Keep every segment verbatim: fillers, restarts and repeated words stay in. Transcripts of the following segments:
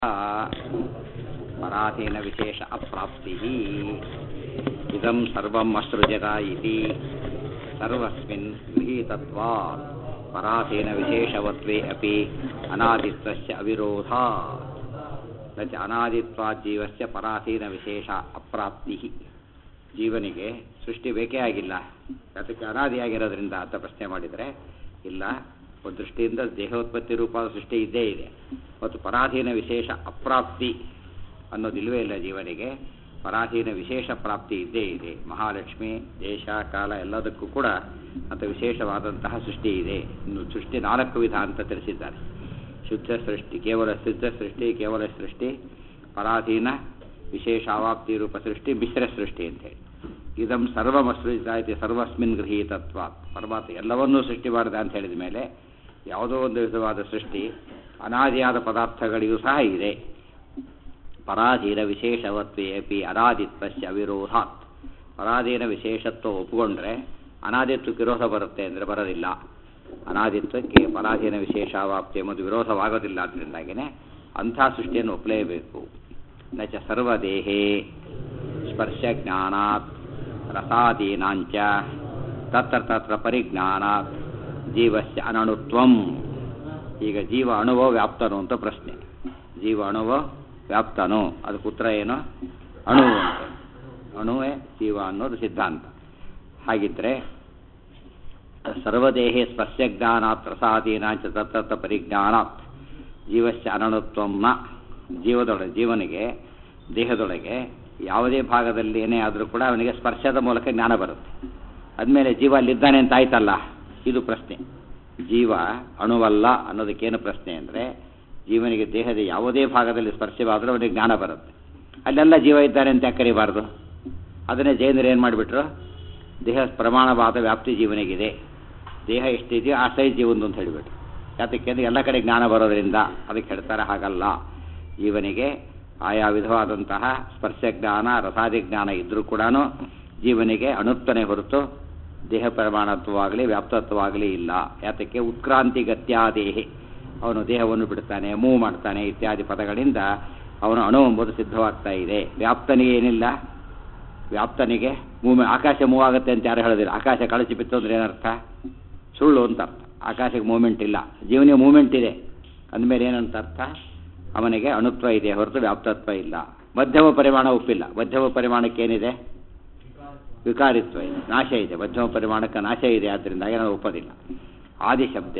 ಪರಾಧೀನ ವಿಶೇಷ ಅಪ್ರಾಪ್ತಿ ಇದಂ ಸರ್ವಂ ಅಸೃಜತ ಇತಿ ಸರ್ವಸ್ಮಿನ್ ಗೃಹೀತತ್ವಾತ್ ಪರಾಧೀನ ವಿಶೇಷವತ್ವೇ ಅಪಿ ಅನಾದಿತ್ವಸ್ಯ ಅವಿರೋಧಾತ್ ನ ಚ ಅನಾದಿತ್ವಾತ್ ಜೀವಸ್ಯ ಪರಾಧೀನ ವಿಶೇಷ ಅಪ್ರಾಪ್ತಿ. ಜೀವನಿಗೆ ಸೃಷ್ಟಿ ಬೇಕೇ ಆಗಿಲ್ಲ, ಅದಕ್ಕೆ ಅನಾದಿಯಾಗಿರೋದ್ರಿಂದ ಅಂತ ಪ್ರಶ್ನೆ ಮಾಡಿದರೆ ಇಲ್ಲ, ಒಂದು ದೃಷ್ಟಿಯಿಂದ ದೇಹೋತ್ಪತ್ತಿ ರೂಪದ ಸೃಷ್ಟಿ ಇದ್ದೇ ಇದೆ. ಮತ್ತು ಪರಾಧೀನ ವಿಶೇಷ ಅಪ್ರಾಪ್ತಿ ಅನ್ನೋದಿಲ್ವೇ ಇಲ್ಲ. ಜೀವನಿಗೆ ಪರಾಧೀನ ವಿಶೇಷ ಪ್ರಾಪ್ತಿ ಇದ್ದೇ ಇದೆ. ಮಹಾಲಕ್ಷ್ಮಿ ದೇಶ ಕಾಲ ಎಲ್ಲದಕ್ಕೂ ಕೂಡ ಅಂತ ವಿಶೇಷವಾದಂತಹ ಸೃಷ್ಟಿ ಇದೆ. ಇನ್ನು ಸೃಷ್ಟಿ ನಾಲ್ಕು ವಿಧ ಅಂತ ತಿಳಿಸಿದ್ದಾರೆ. ಶುದ್ಧ ಸೃಷ್ಟಿ, ಕೇವಲ ಶುದ್ಧ ಸೃಷ್ಟಿ, ಕೇವಲ ಸೃಷ್ಟಿ, ಪರಾಧೀನ ವಿಶೇಷ ಅವಾಪ್ತಿ ರೂಪ ಸೃಷ್ಟಿ, ಮಿಶ್ರ ಸೃಷ್ಟಿ ಅಂತೇಳಿ. ಇದಂ ಸರ್ವಮಸೃಜಿತ ಇತಿ ಸರ್ವಸ್ಮಿನ್ ಗೃಹೀತತ್ವ. ಪರಮಾತ್ಮ ಎಲ್ಲವನ್ನೂ ಸೃಷ್ಟಿ ಮಾಡಿದ ಅಂತ ಹೇಳಿದ ಮೇಲೆ ಯಾವುದೋ ಒಂದು ವಿಧವಾದ ಸೃಷ್ಟಿ ಅನಾದಿಯಾದ ಪದಾರ್ಥಗಳಿಗೂ ಸಹ ಇದೆ. ಪರಾಧೀನ ವಿಶೇಷವತ್ವೇ ಅಪಿ ಅನಾದಿತ್ವಸ್ಯ ಅವಿರೋಧಾತ್. ಪರಾಧೀನ ವಿಶೇಷತ್ವ ಒಪ್ಪಿಕೊಂಡ್ರೆ ಅನಾದಿತ್ವಕ್ಕೆ ವಿರೋಧ ಬರುತ್ತೆ ಅಂದರೆ ಬರೋದಿಲ್ಲ. ಅನಾದಿತ್ವಕ್ಕೆ ಪರಾಧೀನ ವಿಶೇಷಾವಾಪ್ತಿ ಎಂಬುದು ವಿರೋಧವಾಗೋದಿಲ್ಲ. ಅದರಿಂದಾಗಿಯೇ ಅಂಥ ಸೃಷ್ಟಿಯನ್ನು ಒಪ್ಪಲೇಬೇಕು. ನ ಚ ಸರ್ವದೇಹೇ ಸ್ಪರ್ಶ ಜ್ಞಾನಾತ್ ರಸಾದೀನಾಂಚ ತತ್ರ ತತ್ರ ಪರಿಜ್ಞಾನಾತ್ ಜೀವಸ್ಯ ಅನಣುತ್ವಂ. ಈಗ ಜೀವ ಅಣುವೋ ವ್ಯಾಪ್ತನೋ ಅಂತ ಪ್ರಶ್ನೆ. ಜೀವ ಅಣುವೋ ವ್ಯಾಪ್ತನೋ? ಅದಕ್ಕೆ ಉತ್ತರ ಏನು? ಅಣು ಅಂತ. ಅಣುವೇ ಜೀವ ಅನ್ನೋದು ಸಿದ್ಧಾಂತ. ಹಾಗಿದ್ರೆ ಸರ್ವದೇಹೇ ಸ್ಪರ್ಶಜ್ಞಾನಾತ್ ರಸಾದೀನಾಂಚ ತತ್ರ ಪರಿಜ್ಞಾನಾತ್ ಜೀವಸ್ಯ ಅನಣುತ್ವಂನ. ಜೀವದೊಳಗೆ, ಜೀವನಿಗೆ ದೇಹದೊಳಗೆ ಯಾವುದೇ ಭಾಗದಲ್ಲಿ ಏನೇ ಆದರೂ ಕೂಡ ಅವನಿಗೆ ಸ್ಪರ್ಶದ ಮೂಲಕ ಜ್ಞಾನ ಬರುತ್ತೆ. ಆದಮೇಲೆ ಜೀವ ಅಲ್ಲಿದ್ದಾನೆ ಅಂತ ಆಯ್ತಲ್ಲ, ಇದು ಪ್ರಶ್ನೆ. ಜೀವ ಅಣುವಲ್ಲ ಅನ್ನೋದಕ್ಕೇನು ಪ್ರಶ್ನೆ ಅಂದರೆ, ಜೀವನಿಗೆ ದೇಹದ ಯಾವುದೇ ಭಾಗದಲ್ಲಿ ಸ್ಪರ್ಶವಾದರೂ ಅವನಿಗೆ ಜ್ಞಾನ ಬರುತ್ತೆ. ಅಲ್ಲೆಲ್ಲ ಜೀವ ಇದ್ದಾನೆ ಅಂತ ಯಾಕೆ ಕರಿಬಾರ್ದು? ಅದನ್ನೇ ಜೈನರು ಏನು ಮಾಡಿಬಿಟ್ರು, ದೇಹ ಪ್ರಮಾಣವಾದ ವ್ಯಾಪ್ತಿ ಜೀವನಿಗಿದೆ, ದೇಹ ಎಷ್ಟಿದೆಯೋ ಆ ಸೈಜ್ ಜೀವನದು ಅಂತ ಹೇಳಿಬಿಟ್ರು. ಯಾತಕ್ಕೆ ಎಲ್ಲ ಕಡೆ ಜ್ಞಾನ ಬರೋದರಿಂದ ಅದಕ್ಕೆ ಹೇಳ್ತಾರೆ. ಹಾಗಲ್ಲ, ಜೀವನಿಗೆ ಆಯಾ ವಿಧವಾದಂತಹ ಸ್ಪರ್ಶ ಜ್ಞಾನ ರಸಾದಿ ಜ್ಞಾನ ಇದ್ದರೂ ಕೂಡ ಜೀವನಿಗೆ ಅಣುತ್ವನೇ ಹೊರತು ದೇಹ ಪ್ರಮಾಣತ್ವವಾಗಲಿ ವ್ಯಾಪ್ತತ್ವವಾಗಲಿ ಇಲ್ಲ. ಯಾತಕ್ಕೆ ಉತ್ಕ್ರಾಂತಿ ಗತ್ಯಾದೇಹಿ, ಅವನು ದೇಹವನ್ನು ಬಿಡ್ತಾನೆ, ಮೂವ್ ಮಾಡ್ತಾನೆ ಇತ್ಯಾದಿ ಪದಗಳಿಂದ ಅವನು ಅಣು ಎಂಬುದು ಸಿದ್ಧವಾಗ್ತಾ ಇದೆ. ವ್ಯಾಪ್ತನಿಗೆ ಏನಿಲ್ಲ, ವ್ಯಾಪ್ತನಿಗೆ ಮೂವ್, ಆಕಾಶ ಮೂವ್ ಆಗುತ್ತೆ ಅಂತ ಯಾರು ಹೇಳೋದಿಲ್ಲ. ಆಕಾಶ ಕಳಚಿ ಬಿತ್ತು ಅಂದ್ರೆ ಏನರ್ಥ? ಸುಳ್ಳು ಅಂತ ಅರ್ಥ. ಆಕಾಶಕ್ಕೆ ಮೂವ್ಮೆಂಟ್ ಇಲ್ಲ, ಜೀವನಿಗೆ ಮೂವ್ಮೆಂಟ್ ಇದೆ ಅಂದಮೇಲೆ ಏನಂತ ಅರ್ಥ? ಅವನಿಗೆ ಅಣುತ್ವ ಇದೆ ಹೊರತು ವ್ಯಾಪ್ತತ್ವ ಇಲ್ಲ. ಮಧ್ಯಮ ಪರಿಮಾಣ ಒಪ್ಪಿಲ್ಲ. ಮಧ್ಯಮ ಪರಿಮಾಣಕ್ಕೆ ಏನಿದೆ? ವಿಕಾರಿತ್ವ ಇದೆ, ನಾಶ ಇದೆ. ಮಧ್ಯಮ ಪರಿಮಾಣಕ್ಕೆ ನಾಶ ಇದೆ, ಆದ್ದರಿಂದ ನಾವು ಒಪ್ಪೋದಿಲ್ಲ. ಆದಿ ಶಬ್ದ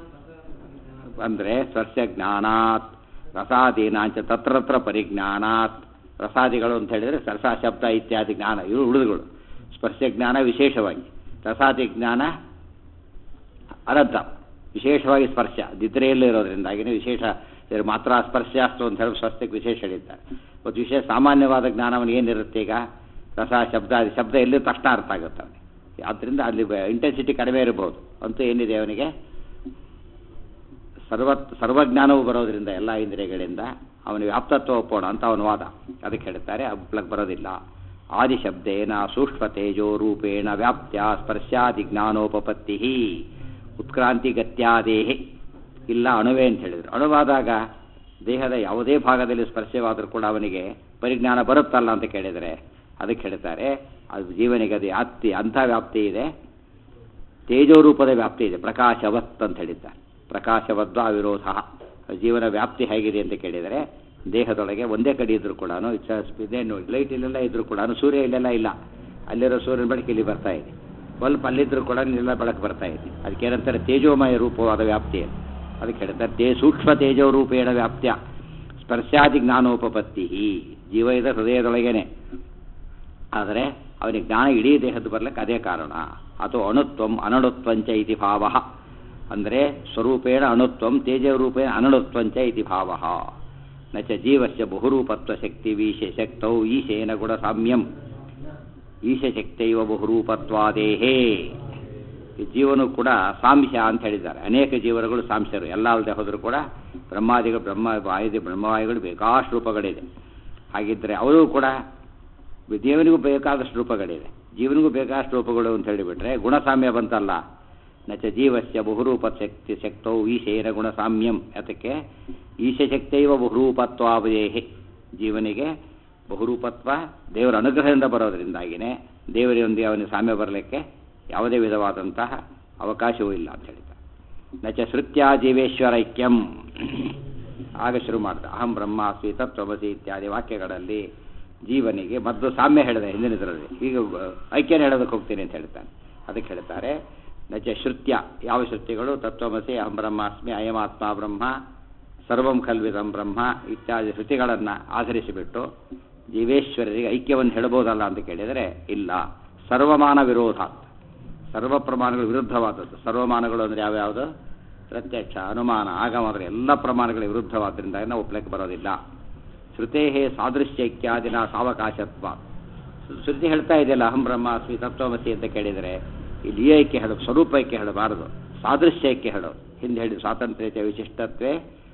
ಅಂದರೆ ಸ್ಪರ್ಶ ಜ್ಞಾನಾತ್ ರಸಾದೀನಾಂಚ ತತ್ರತ್ರ ಪರಿಜ್ಞಾನಾತ್. ರಸಾದಿಗಳು ಅಂತ ಹೇಳಿದರೆ ರಸ ಶಬ್ದ ಇತ್ಯಾದಿ ಜ್ಞಾನ, ಇವು ಉಳಿದುಗಳು. ಸ್ಪರ್ಶ ಜ್ಞಾನ ವಿಶೇಷವಾಗಿ, ರಸಾದಿ ಜ್ಞಾನ ಅನಂತ ವಿಶೇಷವಾಗಿ ಸ್ಪರ್ಶ ನಿದ್ರೆಯಲ್ಲೇ ಇರೋದ್ರಿಂದಾಗಿನೇ ವಿಶೇಷ ಮಾತ್ರ ಸ್ಪರ್ಶಾಸ್ತು ಅಂತ ಹೇಳಿ ಸ್ವಸ್ಥಕ್ಕೆ ವಿಶೇಷ ಹೇಳಿದ್ದಾರೆ. ಮತ್ತು ವಿಶೇಷ ಸಾಮಾನ್ಯವಾದ ಜ್ಞಾನವನ್ನು ಏನಿರುತ್ತೆ ಈಗ? ರಸ ಶಬ್ದ, ಶಬ್ದ ಎಲ್ಲಿ ತಕ್ಷಣ ಅರ್ಥ ಆಗುತ್ತೆ ಅವನಿಗೆ. ಆದ್ದರಿಂದ ಅಲ್ಲಿ ಇಂಟೆನ್ಸಿಟಿ ಕಡಿಮೆ ಇರಬಹುದು, ಅಂತೂ ಏನಿದೆ ಅವನಿಗೆ ಸರ್ವ ಸರ್ವಜ್ಞಾನವೂ ಬರೋದರಿಂದ ಎಲ್ಲ ಇಂದ್ರಿಯಗಳಿಂದ ಅವನಿಗೆ ವ್ಯಾಪ್ತತ್ವ ಒಪ್ಪೋಣ ಅಂತ ಅವನ ವಾದ. ಅದಕ್ಕೆ ಹೇಳ್ತಾರೆ ಅಪ್ಲಕ್ ಬರೋದಿಲ್ಲ. ಆದಿಶಬ್ದೇನ ಸೂಕ್ಷ್ಮ ತೇಜೋ ರೂಪೇಣ ವ್ಯಾಪ್ತ್ಯ ಸ್ಪರ್ಶಾದಿ ಜ್ಞಾನೋಪಪತ್ತಿ ಉತ್ಕ್ರಾಂತಿ ಗತ್ಯಾದೇಹಿ. ಇಲ್ಲ ಅಣುವೇ ಅಂತ ಹೇಳಿದರು. ಅಣುವಾದಾಗ ದೇಹದ ಯಾವುದೇ ಭಾಗದಲ್ಲಿ ಸ್ಪರ್ಶವಾದರೂ ಕೂಡ ಅವನಿಗೆ ಪರಿಜ್ಞಾನ ಬರುತ್ತಲ್ಲ ಅಂತ ಕೇಳಿದರೆ ಅದಕ್ಕೆ ಹೇಳ್ತಾರೆ ಅದು ಜೀವನಿಗೆ ಅದು ವ್ಯಾಪ್ತಿ, ಅಂಥ ವ್ಯಾಪ್ತಿ ಇದೆ. ತೇಜೋ ರೂಪದ ವ್ಯಾಪ್ತಿ ಇದೆ, ಪ್ರಕಾಶವತ್ ಅಂತ ಹೇಳಿದ್ದಾರೆ. ಪ್ರಕಾಶವದ್ವ ಅವಿರೋಧ. ಜೀವನ ವ್ಯಾಪ್ತಿ ಹೇಗಿದೆ ಅಂತ ಕೇಳಿದರೆ ದೇಹದೊಳಗೆ ಒಂದೇ ಕಡೆ ಇದ್ದರೂ ಕೂಡ ಇದೇನು ಲೈಟ್ ಇಲ್ಲೆಲ್ಲ ಇದ್ದರೂ ಕೂಡ ಸೂರ್ಯ ಇಲ್ಲೆಲ್ಲ ಇಲ್ಲ, ಅಲ್ಲಿರೋ ಸೂರ್ಯನ ಬೆಳಕು ಇಲ್ಲಿ ಬರ್ತಾ ಇದೆ. ಸ್ವಲ್ಪ ಅಲ್ಲಿದ್ದರೂ ಕೂಡ ಇಲ್ಲೆಲ್ಲ ಬೆಳಕು ಬರ್ತಾ ಇದೆ. ಅದಕ್ಕೆ ಏನಂತಾರೆ? ತೇಜೋಮಯ ರೂಪವಾದ ವ್ಯಾಪ್ತಿ. ಅದಕ್ಕೆ ಹೇಳ್ತಾರೆ ತೇ ಸೂಕ್ಷ್ಮ ತೇಜೋ ರೂಪೇಣ ವ್ಯಾಪ್ತ್ಯ ಸ್ಪರ್ಶಾದಿ ಜ್ಞಾನೋಪಪತ್ತಿ. ಜೀವ ಇದೆ ಹೃದಯದೊಳಗೇನೆ, ಆದರೆ ಅವನಿಗೆ ಜ್ಞಾನ ಇಡೀ ದೇಹದ ಬರ್ಲಿಕ್ಕೆ ಅದೇ ಕಾರಣ. ಅಥವಾ ಅಣುತ್ವಂ ಅನಣುತ್ವಂಚ ಇತಿ ಭಾವ. ಅಂದರೆ ಸ್ವರೂಪೇಣ ಅಣುತ್ವಂ ತೇಜೋ ರೂಪೇಣ ಅನಣುತ್ವಂಚ ಇತಿ ಭಾವ. ನ ಚ ಜೀವಸ್ಯ ಬಹುರೂಪತ್ವ ಶಕ್ತಿ ವೀಶೆ ಶಕ್ತೌ ಈಶೇನ ಗುಣ ಸಾಮ್ಯಂ ಈಶಶಕ್ತೈವ ಬಹುರೂಪತ್ವಾದೇಹೇ. ಜೀವನು ಕೂಡ ಸಾಂಶ ಅಂತ ಹೇಳಿದ್ದಾರೆ. ಅನೇಕ ಜೀವನಗಳು ಸಾಂಶರು, ಎಲ್ಲ ಅಲ್ಲದೆ ಹೋದರೂ ಕೂಡ ಬ್ರಹ್ಮಾದಿಗಳು ಬ್ರಹ್ಮ ವಾಯುದಿ ಬ್ರಹ್ಮವಾಯುಗಳು ಬೇಕಾಷ್ಟು ರೂಪಗಳಿದೆ. ಹಾಗಿದ್ದರೆ ಅವರು ಕೂಡ ದೇವನಿಗೂ ಬೇಕಾದಷ್ಟು ರೂಪಗಳಿದೆ, ಜೀವನಿಗೂ ಬೇಕಾದಷ್ಟು ರೂಪಗಳು ಅಂತ ಹೇಳಿಬಿಟ್ರೆ ಗುಣಸಾಮ್ಯ ಬಂತಲ್ಲ. ನ ಚ ಜೀವಸ್ಯ ಬಹುರೂಪ ಶಕ್ತಿ ಶಕ್ತೌ ಈಶೇನ ಗುಣಸಾಮ್ಯಂ. ಯಾತಕ್ಕೆ ಈಶಶಕ್ತೈವ ಬಹುರೂಪತ್ವಾವಯೇಹಿ. ಜೀವನಿಗೆ ಬಹುರೂಪತ್ವ ದೇವರ ಅನುಗ್ರಹದಿಂದ ಬರೋದರಿಂದಾಗಿಯೇ ದೇವರೊಂದಿಗೆ ಅವನಿಗೆ ಸಾಮ್ಯ ಬರಲಿಕ್ಕೆ ಯಾವುದೇ ವಿಧವಾದಂತಹ ಅವಕಾಶವೂ ಇಲ್ಲ ಅಂತ ಹೇಳ್ತಾರೆ. ನ ಚ ಶ್ರುತ್ಯ ಜೀವೇಶ್ವರೈಕ್ಯಂ. ಆಗ ಶುರು ಮಾಡ್ದ ಅಹಂ ಬ್ರಹ್ಮಾಸ್ಮಿ ತತ್ವಮಸಿ ಇತ್ಯಾದಿ ವಾಕ್ಯಗಳಲ್ಲಿ ಜೀವನಿಗೆ ಮೊದಲು ಸಾಮ್ಯ ಹೇಳಿದೆ ಹಿಂದಿನದರಲ್ಲಿ, ಈಗ ಐಕ್ಯನ ಹೇಳೋದಕ್ಕೆ ಹೋಗ್ತೀನಿ ಅಂತ ಹೇಳ್ತಾನೆ. ಅದಕ್ಕೆ ಹೇಳ್ತಾರೆ ನ ಚ ಶ್ರುತ್ಯ. ಯಾವ ಶ್ರುತಿಗಳು? ತತ್ವಮಸಿ, ಅಹಂ ಬ್ರಹ್ಮಾಸ್ಮಿ, ಅಯಮಾತ್ಮ ಬ್ರಹ್ಮ, ಸರ್ವಂ ಖಲ್ವಿದಂ ಬ್ರಹ್ಮ ಇತ್ಯಾದಿ ಶ್ರುತಿಗಳನ್ನು ಆಧರಿಸಿಬಿಟ್ಟು ಜೀವೇಶ್ವರರಿಗೆ ಐಕ್ಯವನ್ನು ಹೇಳಬಹುದಲ್ಲ ಅಂತ ಕೇಳಿದರೆ ಇಲ್ಲ. ಸರ್ವಮಾನ ವಿರೋಧ, ಸರ್ವ ಪ್ರಮಾಣಗಳು ವಿರುದ್ಧವಾದದ್ದು. ಸರ್ವಮಾನಗಳು ಅಂದರೆ ಯಾವ್ಯಾವುದು? ಪ್ರತ್ಯಕ್ಷ, ಅನುಮಾನ, ಆಗಮ, ಅಂದರೆ ಎಲ್ಲ ಪ್ರಮಾಣಗಳಿಗೆ ವಿರುದ್ಧವಾದ್ದರಿಂದ ನಾವು ಒಪ್ಪಲಿಕ್ಕೆ ಬರೋದಿಲ್ಲ. ಶ್ರುತೇ ಸಾದೃಶ್ಯೈಕ್ಯಾದಿನ ಸಾವಕಾಶತ್ವ. ಶ್ರುತಿ ಹೇಳ್ತಾ ಇದೆಯಲ್ಲ ಅಹಂ ಬ್ರಹ್ಮಾಸ್ಮಿ ತತ್ವಮಸಿ ಅಂತ ಕೇಳಿದರೆ ಇಲ್ಲಿ ಈ ಐಕ್ಯ ಹೇಳೋದು, ಸ್ವರೂಪ ಐಕ್ಯ ಹೇಳಬಾರದು, ಸಾದೃಶ್ಯೈಕ್ಯ ಹೇಳೋದು. ಹಿಂದೆ ಹೇಳಿ ಸ್ವಾತಂತ್ರ್ಯತೆ ವಿಶಿಷ್ಟತ್ವೇ